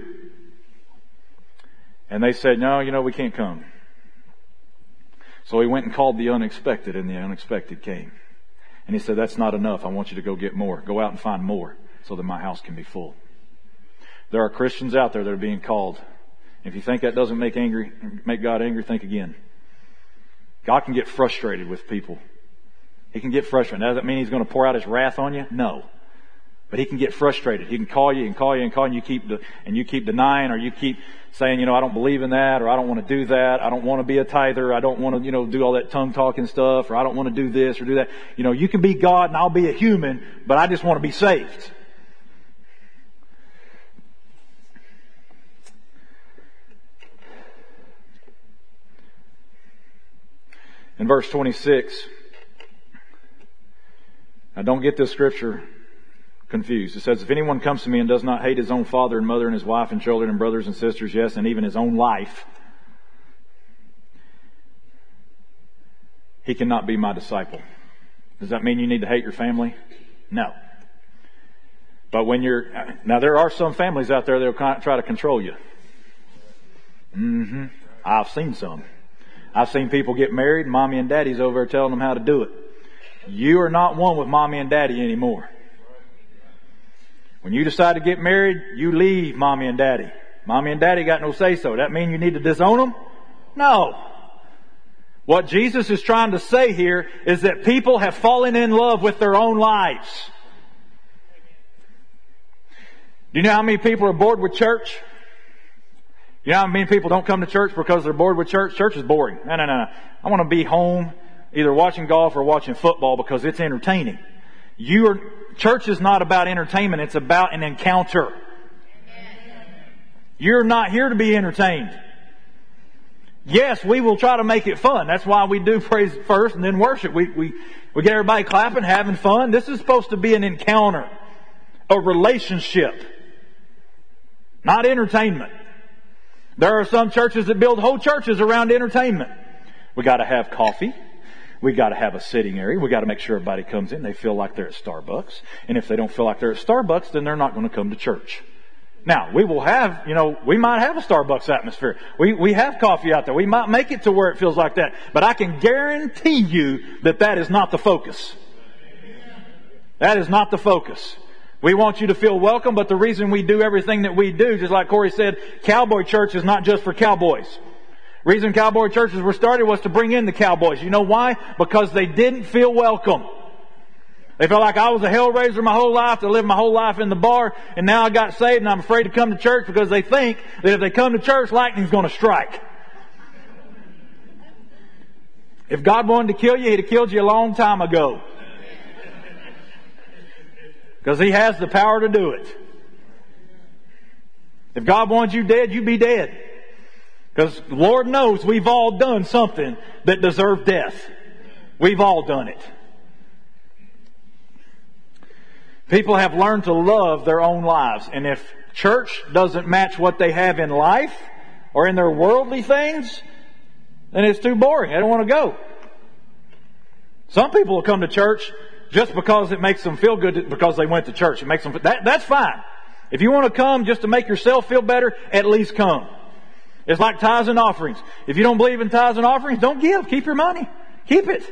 And they said, no, we can't come. So He went and called the unexpected, and the unexpected came. And He said, that's not enough. I want you to go get more. Go out and find more so that my house can be full. There are Christians out there that are being called. If you think that doesn't make God angry, think again. God can get frustrated with people. He can get frustrated. Does that mean He's going to pour out His wrath on you? No. But He can get frustrated. He can call you and call you and call you, and you keep denying, or you keep saying, I don't believe in that, or I don't want to do that, I don't want to be a tither, I don't want to, do all that tongue talking stuff, or I don't want to do this or do that. You can be God and I'll be a human, but I just want to be saved. In verse 26, now don't get this scripture confused. It says, if anyone comes to me and does not hate his own father and mother and his wife and children and brothers and sisters, yes, and even his own life, he cannot be my disciple. Does that mean you need to hate your family? No. But now there are some families out there that will try to control you. I've seen some. I've seen people get married and mommy and daddy's over there telling them how to do it. You are not one with mommy and daddy anymore. When you decide to get married, you leave mommy and daddy. Mommy and daddy got no say-so. That mean you need to disown them? No. What Jesus is trying to say here is that people have fallen in love with their own lives. Do you know how many people are bored with church? You know how many people don't come to church because they're bored with church? Church is boring. No. I want to be home either watching golf or watching football because it's entertaining. Church is not about entertainment. It's about an encounter. You're not here to be entertained. Yes, we will try to make it fun. That's why we do praise first and then worship. We get everybody clapping, having fun. This is supposed to be an encounter, a relationship, not entertainment. There are some churches that build whole churches around entertainment. We got to have coffee. We got to have a sitting area. We got to make sure everybody comes in. They feel like they're at Starbucks. And if they don't feel like they're at Starbucks, then they're not going to come to church. Now, we will have, we might have a Starbucks atmosphere. We have coffee out there. We might make it to where it feels like that. But I can guarantee you that is not the focus. That is not the focus. We want you to feel welcome, but the reason we do everything that we do, just like Corey said, cowboy church is not just for cowboys. Reason cowboy churches were started was to bring in the cowboys. You know why? Because they didn't feel welcome. They felt like I was a hellraiser my whole life. I lived my whole life in the bar, and now I got saved and I'm afraid to come to church because they think that if they come to church, lightning's going to strike. If God wanted to kill you, He'd have killed you a long time ago. Because He has the power to do it. If God wants you dead, you be dead. Because Lord knows we've all done something that deserved death. We've all done it. People have learned to love their own lives. And if church doesn't match what they have in life or in their worldly things, then it's too boring. They don't want to go. Some people will come to church just because it makes them feel good because they went to church. It makes them that's fine. If you want to come just to make yourself feel better, at least come. It's like tithes and offerings. If you don't believe in tithes and offerings, don't give. Keep your money. Keep it.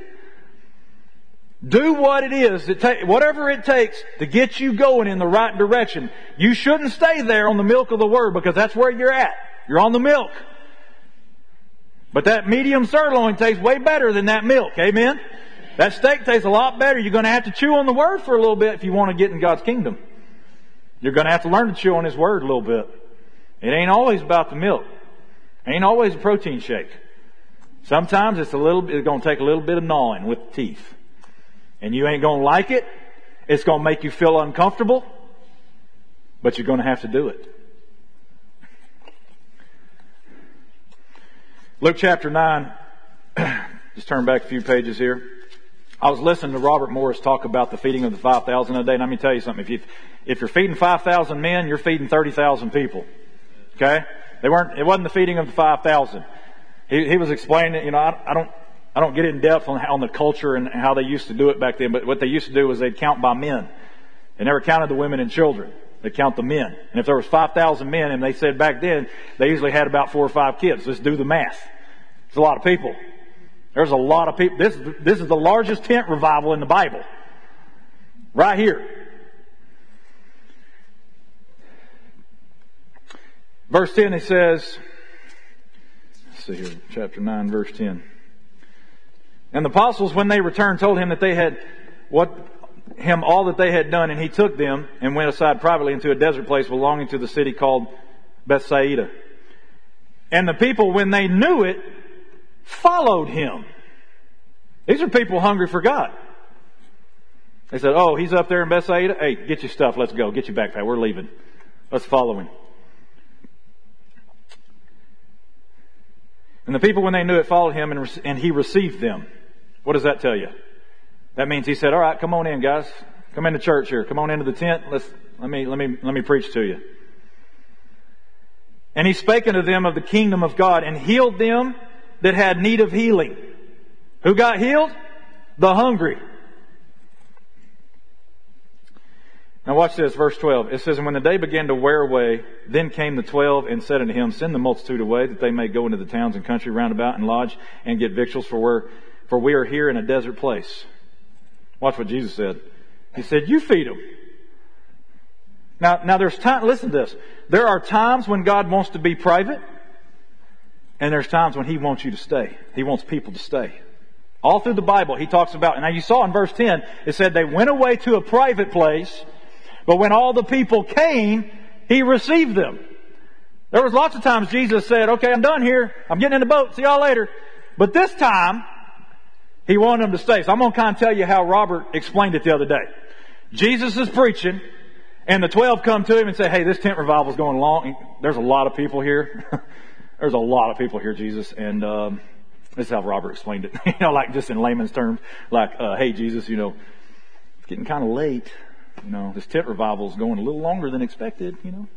Do what it is, whatever it takes to get you going in the right direction. You shouldn't stay there on the milk of the Word because that's where you're at. You're on the milk. But that medium sirloin tastes way better than that milk. Amen? That steak tastes a lot better. You're going to have to chew on the Word for a little bit if you want to get in God's kingdom. You're going to have to learn to chew on His Word a little bit. It ain't always about the milk. It ain't always a protein shake. Sometimes it's going to take a little bit of gnawing with the teeth. And you ain't going to like it. It's going to make you feel uncomfortable. But you're going to have to do it. Luke chapter 9. Just turn back a few pages here. I was listening to Robert Morris talk about the feeding of the 5,000 a day. And let me tell you something. If you're feeding 5,000 men, you're feeding 30,000 people. Okay? It wasn't the feeding of the 5,000. He was explaining, I don't get in depth on the culture and how they used to do it back then, but what they used to do was they'd count by men. They never counted the women and children. They count the men. And if there was 5,000 men, and they said back then, they usually had about 4 or 5 kids. Let's do the math. It's a lot of people. There's a lot of people. This is the largest tent revival in the Bible. Right here. Verse 10, it says, let's see here, chapter 9, verse 10. And the apostles, when they returned, told him that they had all that they had done, and he took them and went aside privately into a desert place belonging to the city called Bethsaida. And the people, when they knew it, followed him. These are people hungry for God. They said, "Oh, he's up there in Bethsaida. Hey, get your stuff. Let's go. Get your backpack. We're leaving. Let's follow him." And the people, when they knew it, followed him, and he received them. What does that tell you? That means he said, "All right, come on in, guys. Come into church here. Come on into the tent. Let me preach to you." And he spake unto them of the kingdom of God, and healed them that had need of healing. Who got healed? The hungry. Now watch this, verse 12. It says, "And when the day began to wear away, then came the 12 and said unto him, Send the multitude away, that they may go into the towns and country round about and lodge and get victuals, for we are here in a desert place." Watch what Jesus said. He said, "You feed them." Now there's time, listen to this. There are times when God wants to be private, and there's times when He wants you to stay. He wants people to stay. All through the Bible, He talks about, and now you saw in verse 10, it said they went away to a private place, but when all the people came, He received them. There was lots of times Jesus said, "Okay, I'm done here. I'm getting in the boat. See y'all later." But this time, He wanted them to stay. So I'm going to kind of tell you how Robert explained it the other day. Jesus is preaching, and the 12 come to Him and say, "Hey, this tent revival is going along. There's a lot of people here." There's a lot of people here, Jesus. And this is how Robert explained it. Like just in layman's terms. Like, "Hey, Jesus, it's getting kind of late. This tent revival is going a little longer than expected,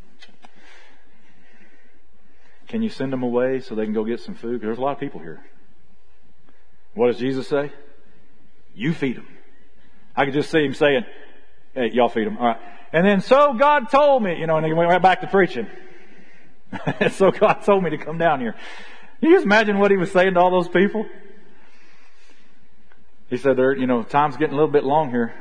Can you send them away so they can go get some food? Because there's a lot of people here." What does Jesus say? "You feed them." I could just see Him saying, "Hey, y'all feed them." All right. And then, "So God told me," and He went right back to preaching. "So God told me to come down here." Can you just imagine what He was saying to all those people? He said, "Time's getting a little bit long here."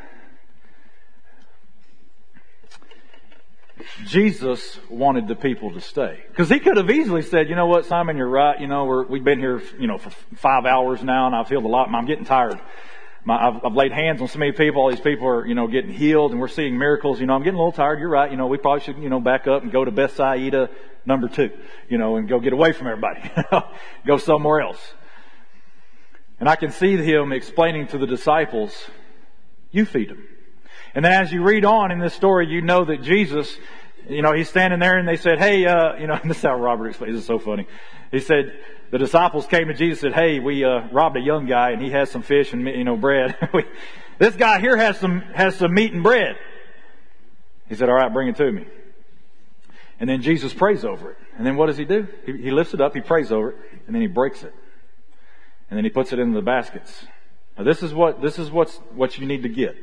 Jesus wanted the people to stay. Because He could have easily said, "You know what, Simon, you're right. We've been here, for 5 hours now, and I've healed a lot, and I'm getting tired. I've laid hands on so many people. All these people are, getting healed, and we're seeing miracles. I'm getting a little tired. You're right. We probably should, back up and go to Bethsaida number 2, and go get away from everybody. Go somewhere else." And I can see Him explaining to the disciples, "You feed them." And then as you read on in this story, you know that Jesus, he's standing there and they said, hey, this is how Robert explains. This is so funny. He said, the disciples came to Jesus and said, hey, we robbed a young guy and he has some fish and, bread. This guy here has some meat and bread. He said, all right, bring it to me. And then Jesus prays over it. And then what does he do? He lifts it up, he prays over it, and then he breaks it. And then he puts it into the baskets. Now this is what you need to get.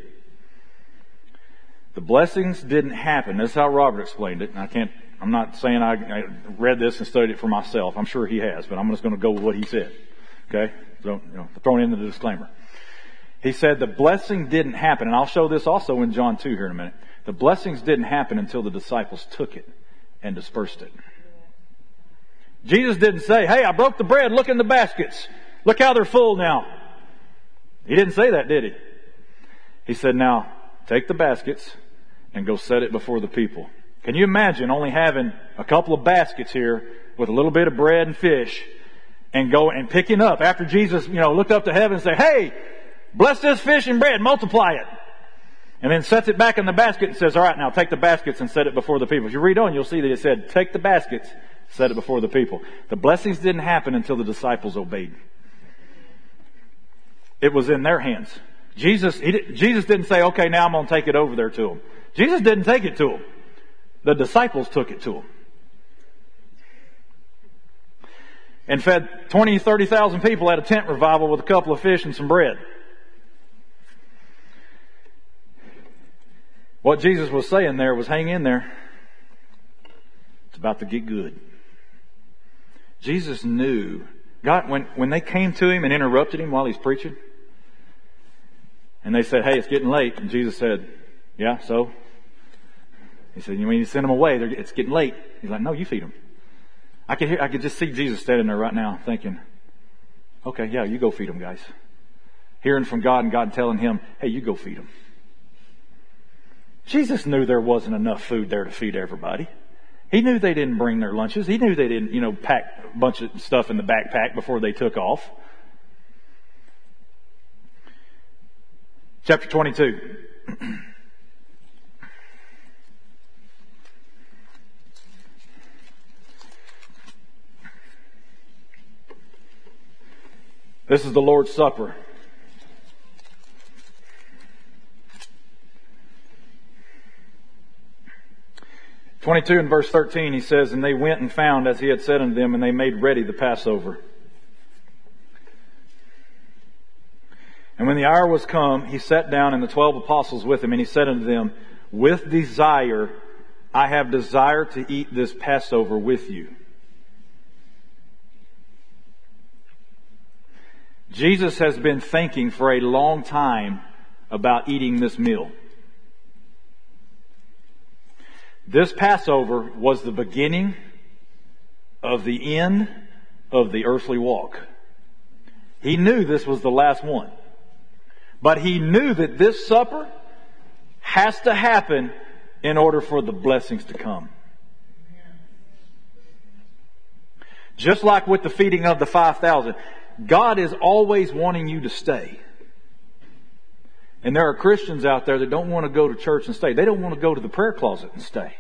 The blessings didn't happen. This is how Robert explained it. And I'm not saying I read this and studied it for myself. I'm sure he has, but I'm just going to go with what he said. Okay? So, throwing in the disclaimer. He said the blessing didn't happen, and I'll show this also in John 2 here in a minute. The blessings didn't happen until the disciples took it and dispersed it. Jesus didn't say, hey, I broke the bread, look in the baskets. Look how they're full now. He didn't say that, did he? He said, now, take the baskets and go set it before the people. Can you imagine only having a couple of baskets here with a little bit of bread and fish and go and picking up after Jesus, looked up to heaven and say, hey, bless this fish and bread, multiply it. And then sets it back in the basket and says, all right, now take the baskets and set it before the people. If you read on, you'll see that it said, take the baskets, set it before the people. The blessings didn't happen until the disciples obeyed. It was in their hands. Jesus didn't say, okay, now I'm going to take it over there to them. Jesus didn't take it to them. The disciples took it to them. And fed 20,000, 30,000 people at a tent revival with a couple of fish and some bread. What Jesus was saying there was, hang in there. It's about to get good. Jesus knew. God, when they came to him and interrupted him while he's preaching, and they said, hey, it's getting late. And Jesus said, yeah, so? He said, you mean you send them away? It's getting late. He's like, no, you feed them. I could just see Jesus standing there right now thinking, okay, yeah, you go feed them, guys. Hearing from God and God telling him, hey, you go feed them. Jesus knew there wasn't enough food there to feed everybody. He knew they didn't bring their lunches. He knew they didn't, pack a bunch of stuff in the backpack before they took off. Chapter 22. This is the Lord's Supper. (22) in verse 13, he says, and they went and found as he had said unto them, and they made ready the Passover. And when the hour was come, he sat down and the 12 apostles with him, and he said unto them, with desire I have desired to eat this Passover with you. Jesus has been thinking for a long time about eating this meal. This Passover was the beginning of the end of the earthly walk. He knew this was the last one. But he knew that this supper has to happen in order for the blessings to come. Just like with the feeding of the 5,000, God is always wanting you to stay. And there are Christians out there that don't want to go to church and stay. They don't want to go to the prayer closet and stay.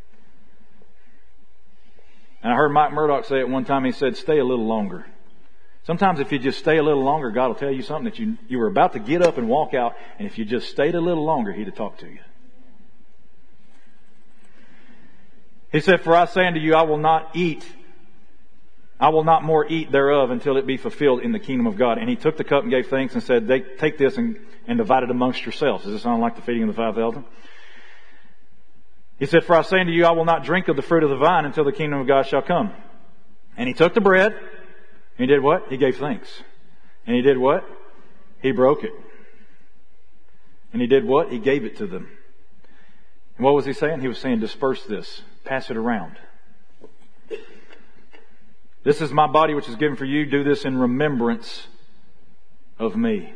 And I heard Mike Murdoch say it one time. He said, stay a little longer. Sometimes if you just stay a little longer, God will tell you something that you were about to get up and walk out. And if you just stayed a little longer, He'd have talked to you. He said, for I say unto you, I will not more eat thereof until it be fulfilled in the kingdom of God. And He took the cup and gave thanks and said, take this and divide it amongst yourselves. Does this sound like the feeding of the 5,000? He said, for I say unto you, I will not drink of the fruit of the vine until the kingdom of God shall come. And He took the bread. And He did what? He gave thanks. And He did what? He broke it. And He did what? He gave it to them. And what was He saying? He was saying, disperse this. Pass it around. This is my body which is given for you. Do this in remembrance of me.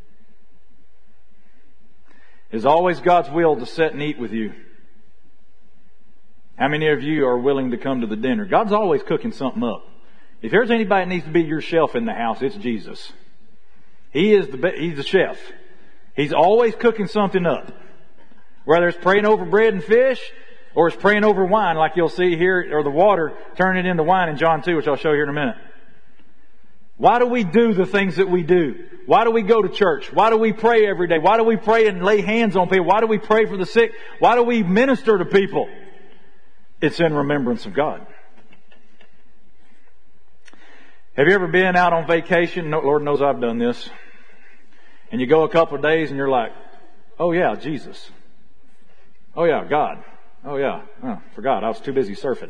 It is always God's will to sit and eat with you. How many of you are willing to come to the dinner? God's always cooking something up. If there's anybody that needs to be your chef in the house, it's Jesus. He's the chef. He's always cooking something up. Whether it's praying over bread and fish, or it's praying over wine like you'll see here, or the water, turn it into wine in John 2, which I'll show you here in a minute. Why do we do the things that we do? Why do we go to church? Why do we pray every day? Why do we pray and lay hands on people? Why do we pray for the sick? Why do we minister to people? It's in remembrance of God. Have you ever been out on vacation? No, Lord knows I've done this. And you go a couple of days and you're like, oh yeah, Jesus. Oh yeah, God. Oh yeah, forgot. I was too busy surfing.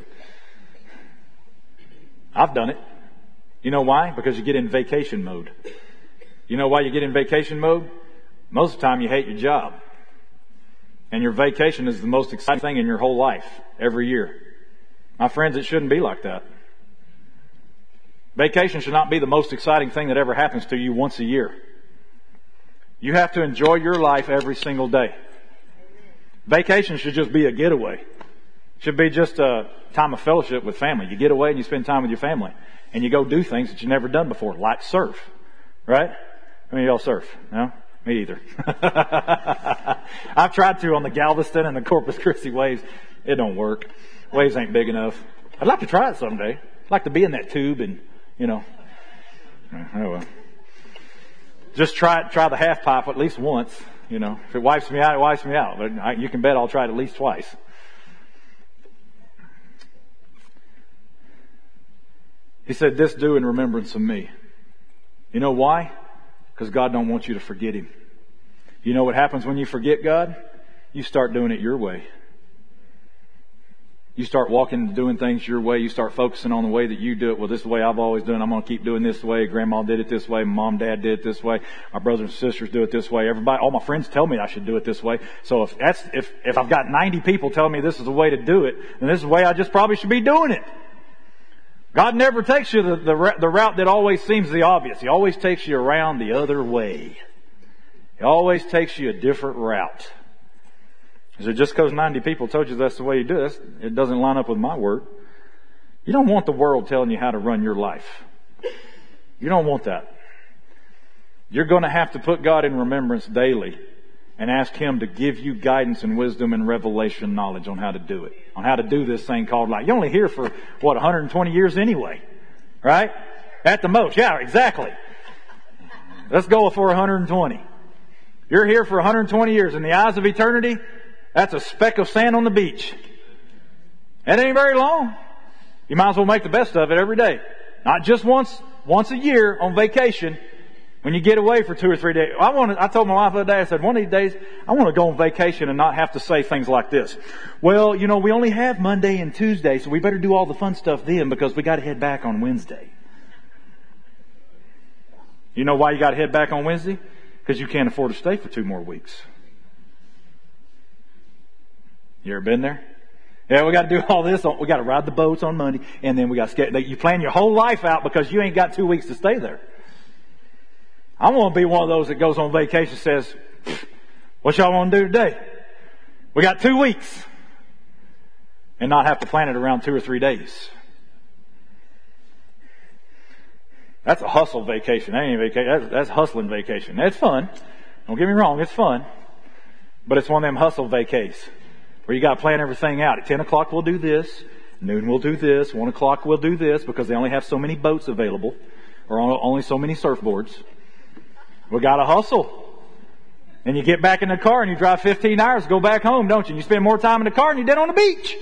I've done it. You know why? Because you get in vacation mode. You know why you get in vacation mode? Most of the time you hate your job. And your vacation is the most exciting thing in your whole life, every year. My friends, it shouldn't be like that. Vacation should not be the most exciting thing that ever happens to you once a year. You have to enjoy your life every single day. Vacation should just be a getaway. It should be just a time of fellowship with family. You get away and you spend time with your family. And you go do things that you've never done before, like surf. Right? I mean, y'all surf. No? Me either. I've tried to on the Galveston and the Corpus Christi waves. It don't work. Waves ain't big enough. I'd like to try it someday. I'd like to be in that tube and, oh well. Just try the half pipe at least once. If it wipes me out, it wipes me out. But you can bet I'll try it at least twice. He said, this do in remembrance of me. You know why? Because God don't want you to forget Him. You know what happens when you forget God? You start doing it your way. You start walking, doing things your way. You start focusing on the way that you do it. Well, this is the way I've always done it. I'm going to keep doing this way. Grandma did it this way. Mom, Dad did it this way. My brothers and sisters do it this way. Everybody, all my friends tell me I should do it this way. So if I've got 90 people telling me this is the way to do it, then this is the way I just probably should be doing it. God never takes you the route that always seems the obvious. He always takes you around the other way. He always takes you a different route. Is it just because 90 people told you that's the way you do it? It doesn't line up with my word. You don't want the world telling you how to run your life. You don't want that. You're going to have to put God in remembrance daily and ask Him to give you guidance and wisdom and revelation knowledge on how to do it. On how to do this thing called life. You're only here for, 120 years anyway. Right? At the most. Yeah, exactly. Let's go for 120. You're here for 120 years. In the eyes of eternity, that's a speck of sand on the beach. That ain't very long. You might as well make the best of it every day. Not just once a year on vacation when you get away for 2 or 3 days. I told my wife the other day, I said, one of these days, I want to go on vacation and not have to say things like this. Well, we only have Monday and Tuesday, so we better do all the fun stuff then because we got to head back on Wednesday. You know why you got to head back on Wednesday? Because you can't afford to stay for 2 more weeks. You ever been there? Yeah, we got to do all this. We got to ride the boats on Monday, and then we got to you plan your whole life out because you ain't got 2 weeks to stay there. I want to be one of those that goes on vacation and says, what y'all want to do today? We got 2 weeks. And not have to plan it around 2 or 3 days. That's a hustle vacation. That ain't a vacation. That's hustling vacation. It's fun. Don't get me wrong. It's fun. But it's one of them hustle vacays where you got to plan everything out. At 10 o'clock we'll do this. Noon we'll do this. 1 o'clock we'll do this because they only have so many boats available or only so many surfboards. We got to hustle. And you get back in the car and you drive 15 hours to go back home, don't you? You spend more time in the car than you did on the beach.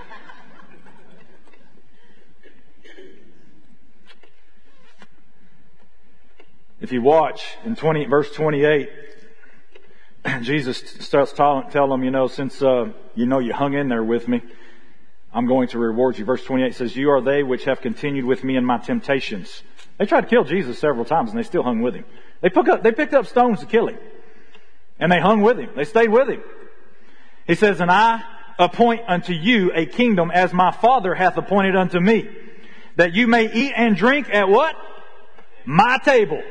If you watch in verse 28, Jesus starts telling them, since you hung in there with me, I'm going to reward you. Verse 28 says, you are they which have continued with me in my temptations. They tried to kill Jesus several times and they still hung with Him. They picked up stones to kill Him. And they hung with Him. They stayed with Him. He says, and I appoint unto you a kingdom as my Father hath appointed unto me, that you may eat and drink at what? My table.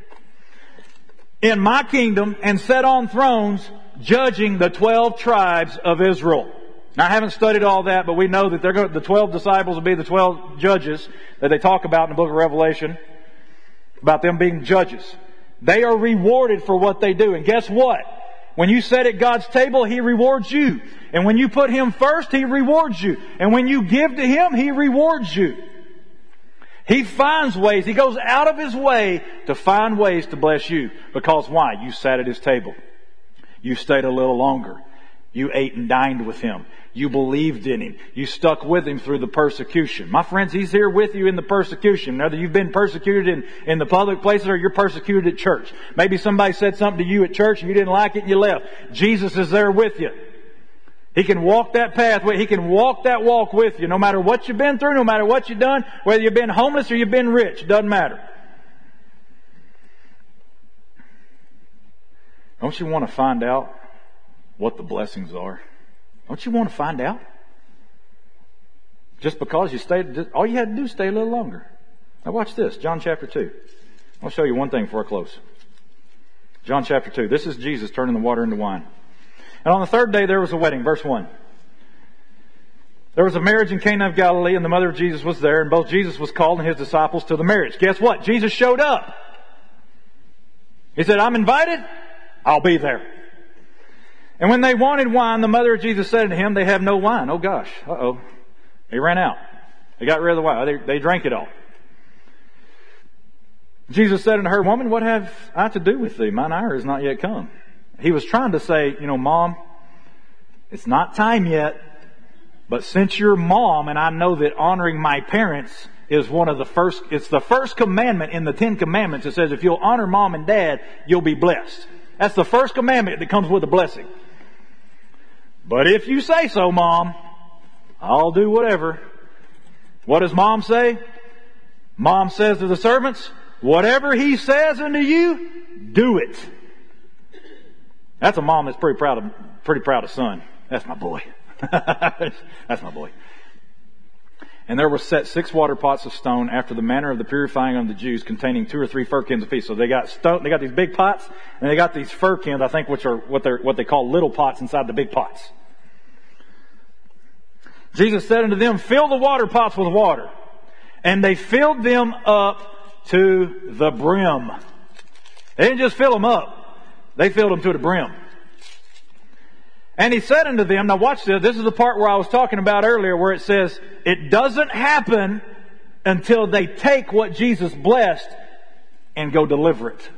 In my kingdom, and set on thrones, judging the 12 tribes of Israel. Now, I haven't studied all that, but we know that the 12 disciples will be the 12 judges that they talk about in the book of Revelation, about them being judges. They are rewarded for what they do. And guess what? When you sit at God's table, He rewards you. And when you put Him first, He rewards you. And when you give to Him, He rewards you. He finds ways. He goes out of His way to find ways to bless you. Because why? You sat at His table. You stayed a little longer. You ate and dined with Him. You believed in Him. You stuck with Him through the persecution. My friends, He's here with you in the persecution. Whether you've been persecuted in the public places or you're persecuted at church. Maybe somebody said something to you at church and you didn't like it and you left. Jesus is there with you. He can walk that path. He can walk that walk with you no matter what you've been through, no matter what you've done, whether you've been homeless or you've been rich. It doesn't matter. Don't you want to find out what the blessings are? Don't you want to find out? Just because you stayed, all you had to do is stay a little longer. Now watch this, John chapter 2. I'll show you one thing before I close. John chapter 2. This is Jesus turning the water into wine. And on the third day there was a wedding. Verse 1. There was a marriage in Cana of Galilee, and the mother of Jesus was there, and both Jesus was called and His disciples to the marriage. Guess what? Jesus showed up. He said, I'm invited. I'll be there. And when they wanted wine, the mother of Jesus said to Him, they have no wine. Oh gosh. Uh-oh. They ran out. They got rid of the wine. They drank it all. Jesus said unto her, Woman, what have I to do with thee? Mine hour is not yet come. He was trying to say, Mom, it's not time yet, but since you're mom, and I know that honoring my parents is it's the first commandment in the 10 Commandments. It says if you'll honor mom and dad, you'll be blessed. That's the first commandment that comes with a blessing. But if you say so, Mom, I'll do whatever. What does Mom say? Mom says to the servants, whatever he says unto you, do it. That's a mom that's pretty proud of son. That's my boy. That's my boy. And there were set 6 water pots of stone after the manner of the purifying of the Jews, containing 2 or 3 firkins apiece. So they got these big pots, and they got these firkins, I think, which are what they call little pots inside the big pots. Jesus said unto them, fill the water pots with water. And they filled them up to the brim. They didn't just fill them up. They filled them to the brim. And He said unto them, now watch this. This is the part where I was talking about earlier where it says, it doesn't happen until they take what Jesus blessed and go deliver it.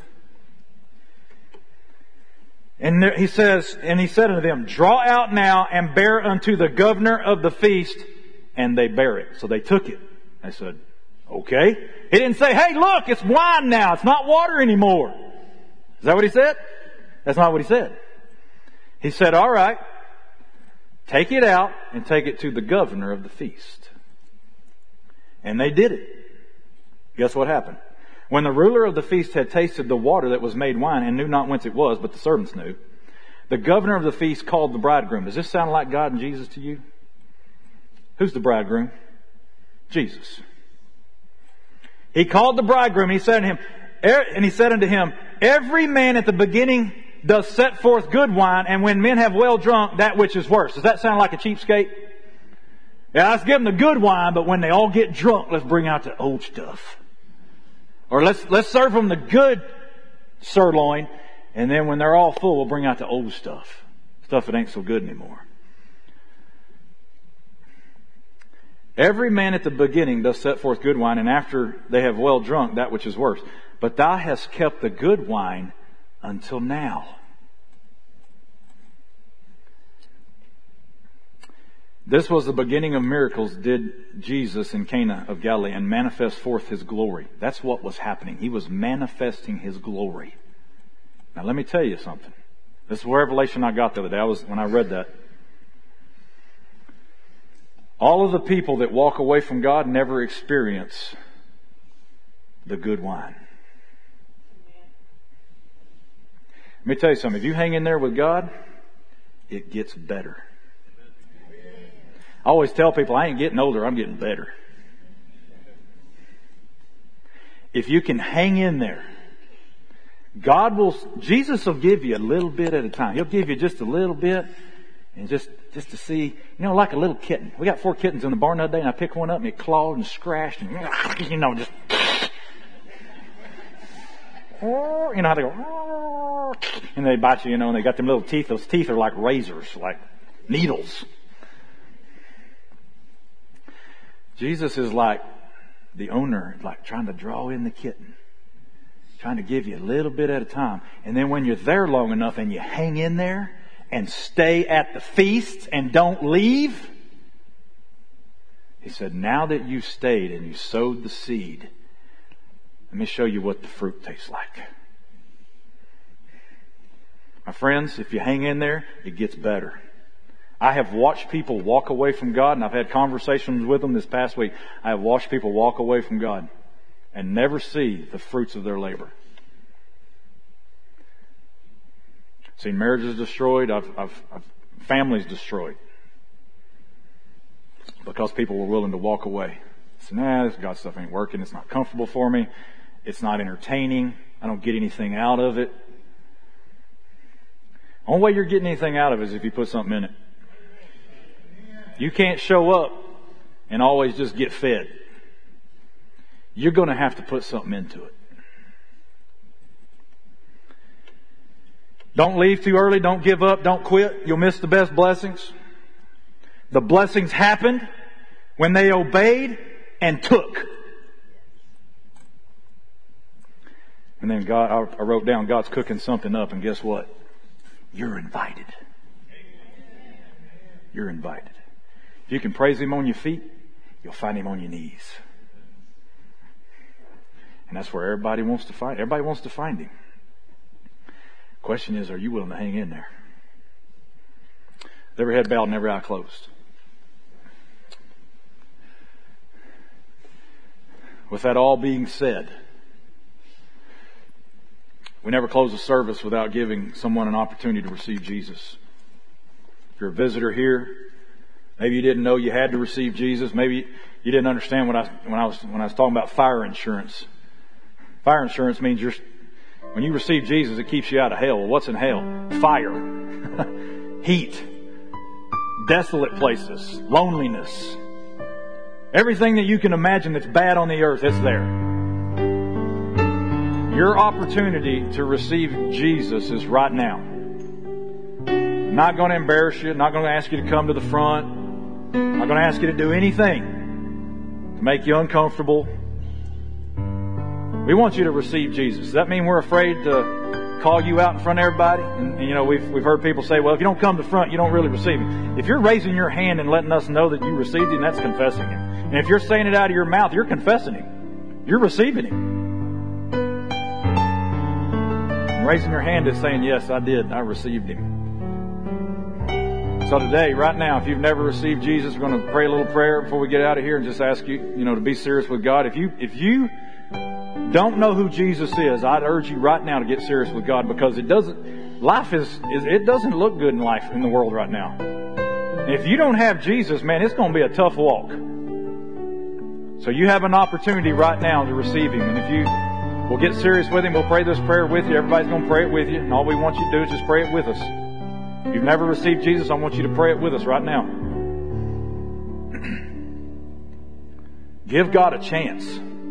And He said unto them, draw out now and bear unto the governor of the feast. And they bear it. So they took it. They said, okay. He didn't say, hey, look, it's wine now. It's not water anymore. Is that what He said? That's not what He said. He said, all right, take it out and take it to the governor of the feast. And they did it. Guess what happened? When the ruler of the feast had tasted the water that was made wine and knew not whence it was, but the servants knew, the governor of the feast called the bridegroom. Does this sound like God and Jesus to you? Who's the bridegroom? Jesus. He called the bridegroom and he said unto him, every man at the beginning does set forth good wine, and when men have well drunk, that which is worse. Does that sound like a cheapskate? Yeah, let's give them the good wine, but when they all get drunk, let's bring out the old stuff. Or let's serve them the good sirloin, and then when they're all full, we'll bring out the old stuff. Stuff that ain't so good anymore. Every man at the beginning does set forth good wine, and after they have well drunk, that which is worse. But thou hast kept the good wine until now. This was the beginning of miracles did Jesus in Cana of Galilee and manifest forth His glory. That's what was happening. He was manifesting His glory. Now let me tell you something. This is a revelation I got the other day. When I read that. All of the people that walk away from God never experience the good wine. Let me tell you something. If you hang in there with God, it gets better. I always tell people, I ain't getting older, I'm getting better. If you can hang in there, Jesus will give you a little bit at a time. He'll give you just a little bit, and just to see, like a little kitten. We got 4 kittens in the barn the other day, and I picked one up, and it clawed and scratched, and just, how they go, and they bite you, and they got them little teeth. Those teeth are like razors, like needles. Jesus is like the owner, like trying to draw in the kitten, trying to give you a little bit at a time. And then when you're there long enough and you hang in there and stay at the feast and don't leave, He said, now that you stayed and you sowed the seed, let me show you what the fruit tastes like. My friends, if you hang in there, it gets better. I have watched people walk away from God, and I've had conversations with them this past week. I have watched people walk away from God and never see the fruits of their labor. I've seen marriages destroyed. I've families destroyed because people were willing to walk away. Say, this God stuff ain't working. It's not comfortable for me. It's not entertaining. I don't get anything out of it. The only way you're getting anything out of it is if you put something in it. You can't show up and always just get fed. You're going to have to put something into it. Don't leave too early. Don't give up. Don't quit. You'll miss the best blessings. The blessings happened when they obeyed and took. And then God, I wrote down, God's cooking something up, and guess what? You're invited. You're invited. If you can praise Him on your feet, you'll find Him on your knees. And that's where everybody wants to find. Everybody wants to find Him. Question is, are you willing to hang in there? With every head bowed and every eye closed. With that all being said, we never close a service without giving someone an opportunity to receive Jesus. If you're a visitor here, maybe you didn't know you had to receive Jesus. Maybe you didn't understand when I was talking about fire insurance. Fire insurance means when you receive Jesus, it keeps you out of hell. Well, what's in hell? Fire, heat, desolate places, loneliness. Everything that you can imagine that's bad on the earth, it's there. Your opportunity to receive Jesus is right now. I'm not going to embarrass you. I'm not going to ask you to come to the front. I'm not going to ask you to do anything to make you uncomfortable. We want you to receive Jesus. Does that mean we're afraid to call you out in front of everybody? And we've heard people say, well, if you don't come to the front, you don't really receive Him. If you're raising your hand and letting us know that you received Him, that's confessing Him. And if you're saying it out of your mouth, you're confessing Him. You're receiving Him. Raising your hand is saying, yes, I did. I received Him. So today, right now, if you've never received Jesus, we're going to pray a little prayer before we get out of here and just ask you, to be serious with God. If you don't know who Jesus is, I'd urge you right now to get serious with God, because it doesn't look good in life in the world right now. And if you don't have Jesus, man, it's going to be a tough walk. So you have an opportunity right now to receive Him. And if you will get serious with Him, we'll pray this prayer with you. Everybody's going to pray it with you. And all we want you to do is just pray it with us. If you've never received Jesus, I want you to pray it with us right now. Give God a chance.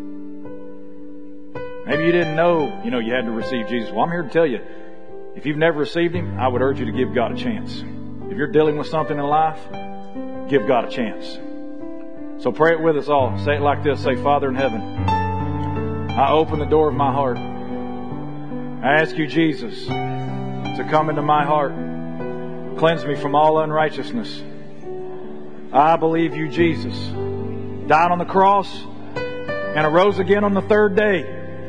Maybe you didn't know, you had to receive Jesus. Well, I'm here to tell you, if you've never received Him, I would urge you to give God a chance. If you're dealing with something in life, give God a chance. So pray it with us all. Say it like this. Say, Father in heaven, I open the door of my heart. I ask you, Jesus, to come into my heart. Cleanse me from all unrighteousness. I believe you, Jesus, died on the cross and arose again on the third day.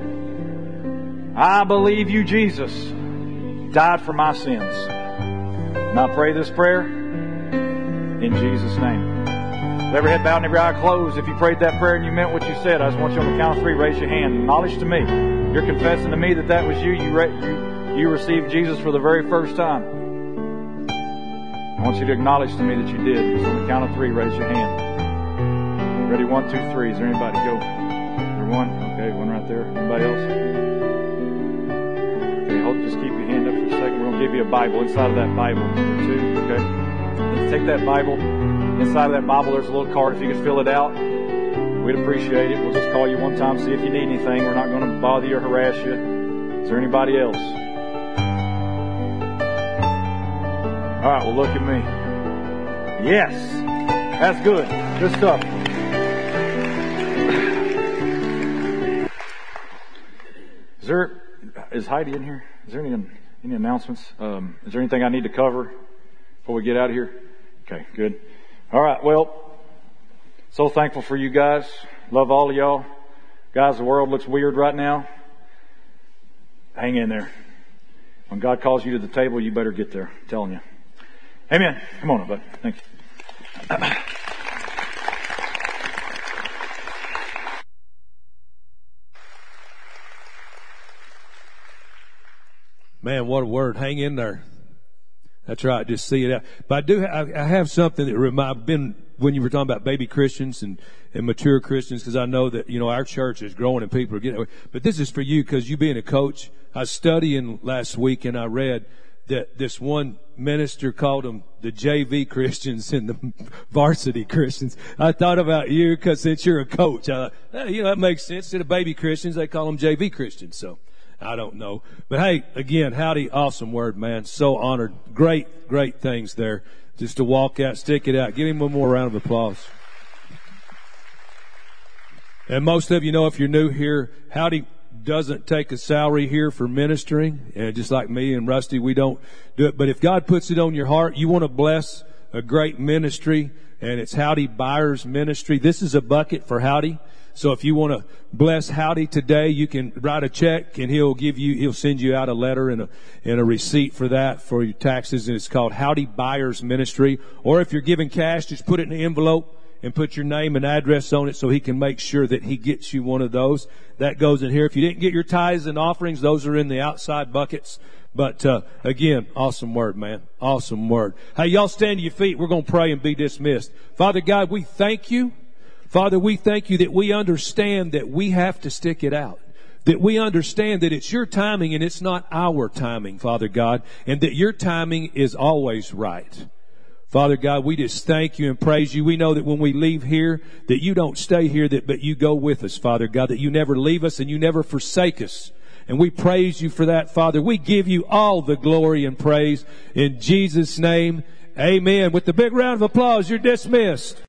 I believe you, Jesus, died for my sins. And I pray this prayer in Jesus' name. With every head bowed and every eye closed, if you prayed that prayer and you meant what you said, I just want you on the count of 3, raise your hand. Acknowledge to me. You're confessing to me that was you. You received Jesus for the very first time. I want you to acknowledge to me that you did. So on the count of 3, raise your hand. Ready? 1, 2, 3. Is there anybody? Go. Is there one? Okay, one right there. Anybody else? Okay, just keep your hand up for a second. We're going to give you a Bible. Inside of that Bible, there 2. Okay. Let's take that Bible. Inside of that Bible, there's a little card. If you could fill it out, we'd appreciate it. We'll just call you one time, see if you need anything. We're not going to bother you or harass you. Is there anybody else? All right, well, look at me. Yes. That's good. Good stuff. Is Heidi in here? Is there any announcements? Is there anything I need to cover before we get out of here? Okay, good. All right, well, so thankful for you guys. Love all of y'all. Guys, the world looks weird right now. Hang in there. When God calls you to the table, you better get there. I'm telling you. Amen. Come on, bud. Thank you. Man, what a word. Hang in there. That's right. Just see it out. But I have something that when you were talking about baby Christians and mature Christians, because I know that, our church is growing and people are getting, but this is for you because you being a coach. I was studying last week and I read that this one minister called them the JV Christians and the varsity Christians. I thought about you because since you're a coach, I thought, that makes sense. Instead of baby Christians, they call them JV Christians. So I don't know. But hey, again, howdy, awesome word, man. So honored. Great, great things there. Just to walk out, stick it out. Give him one more round of applause. And most of you know, if you're new here, Howdy doesn't take a salary here for ministering. And just like me and Rusty, we don't do it. But if God puts it on your heart, you want to bless a great ministry, and it's Howdy Byers Ministry. This is a bucket for Howdy. So if you want to bless Howdy today, you can write a check and he'll send you out a letter and a receipt for that for your taxes. And it's called Howdy Byers Ministry. Or if you're giving cash, just put it in an envelope and put your name and address on it so he can make sure that he gets you one of those. That goes in here. If you didn't get your tithes and offerings, those are in the outside buckets. But, again, awesome word, man. Awesome word. Hey, y'all stand to your feet. We're going to pray and be dismissed. Father God, we thank you. Father, we thank you that we understand that we have to stick it out. That we understand that it's your timing and it's not our timing, Father God. And that your timing is always right. Father God, we just thank you and praise you. We know that when we leave here, that you don't stay here, but you go with us, Father God. That you never leave us and you never forsake us. And we praise you for that, Father. We give you all the glory and praise in Jesus' name. Amen. With the big round of applause, you're dismissed.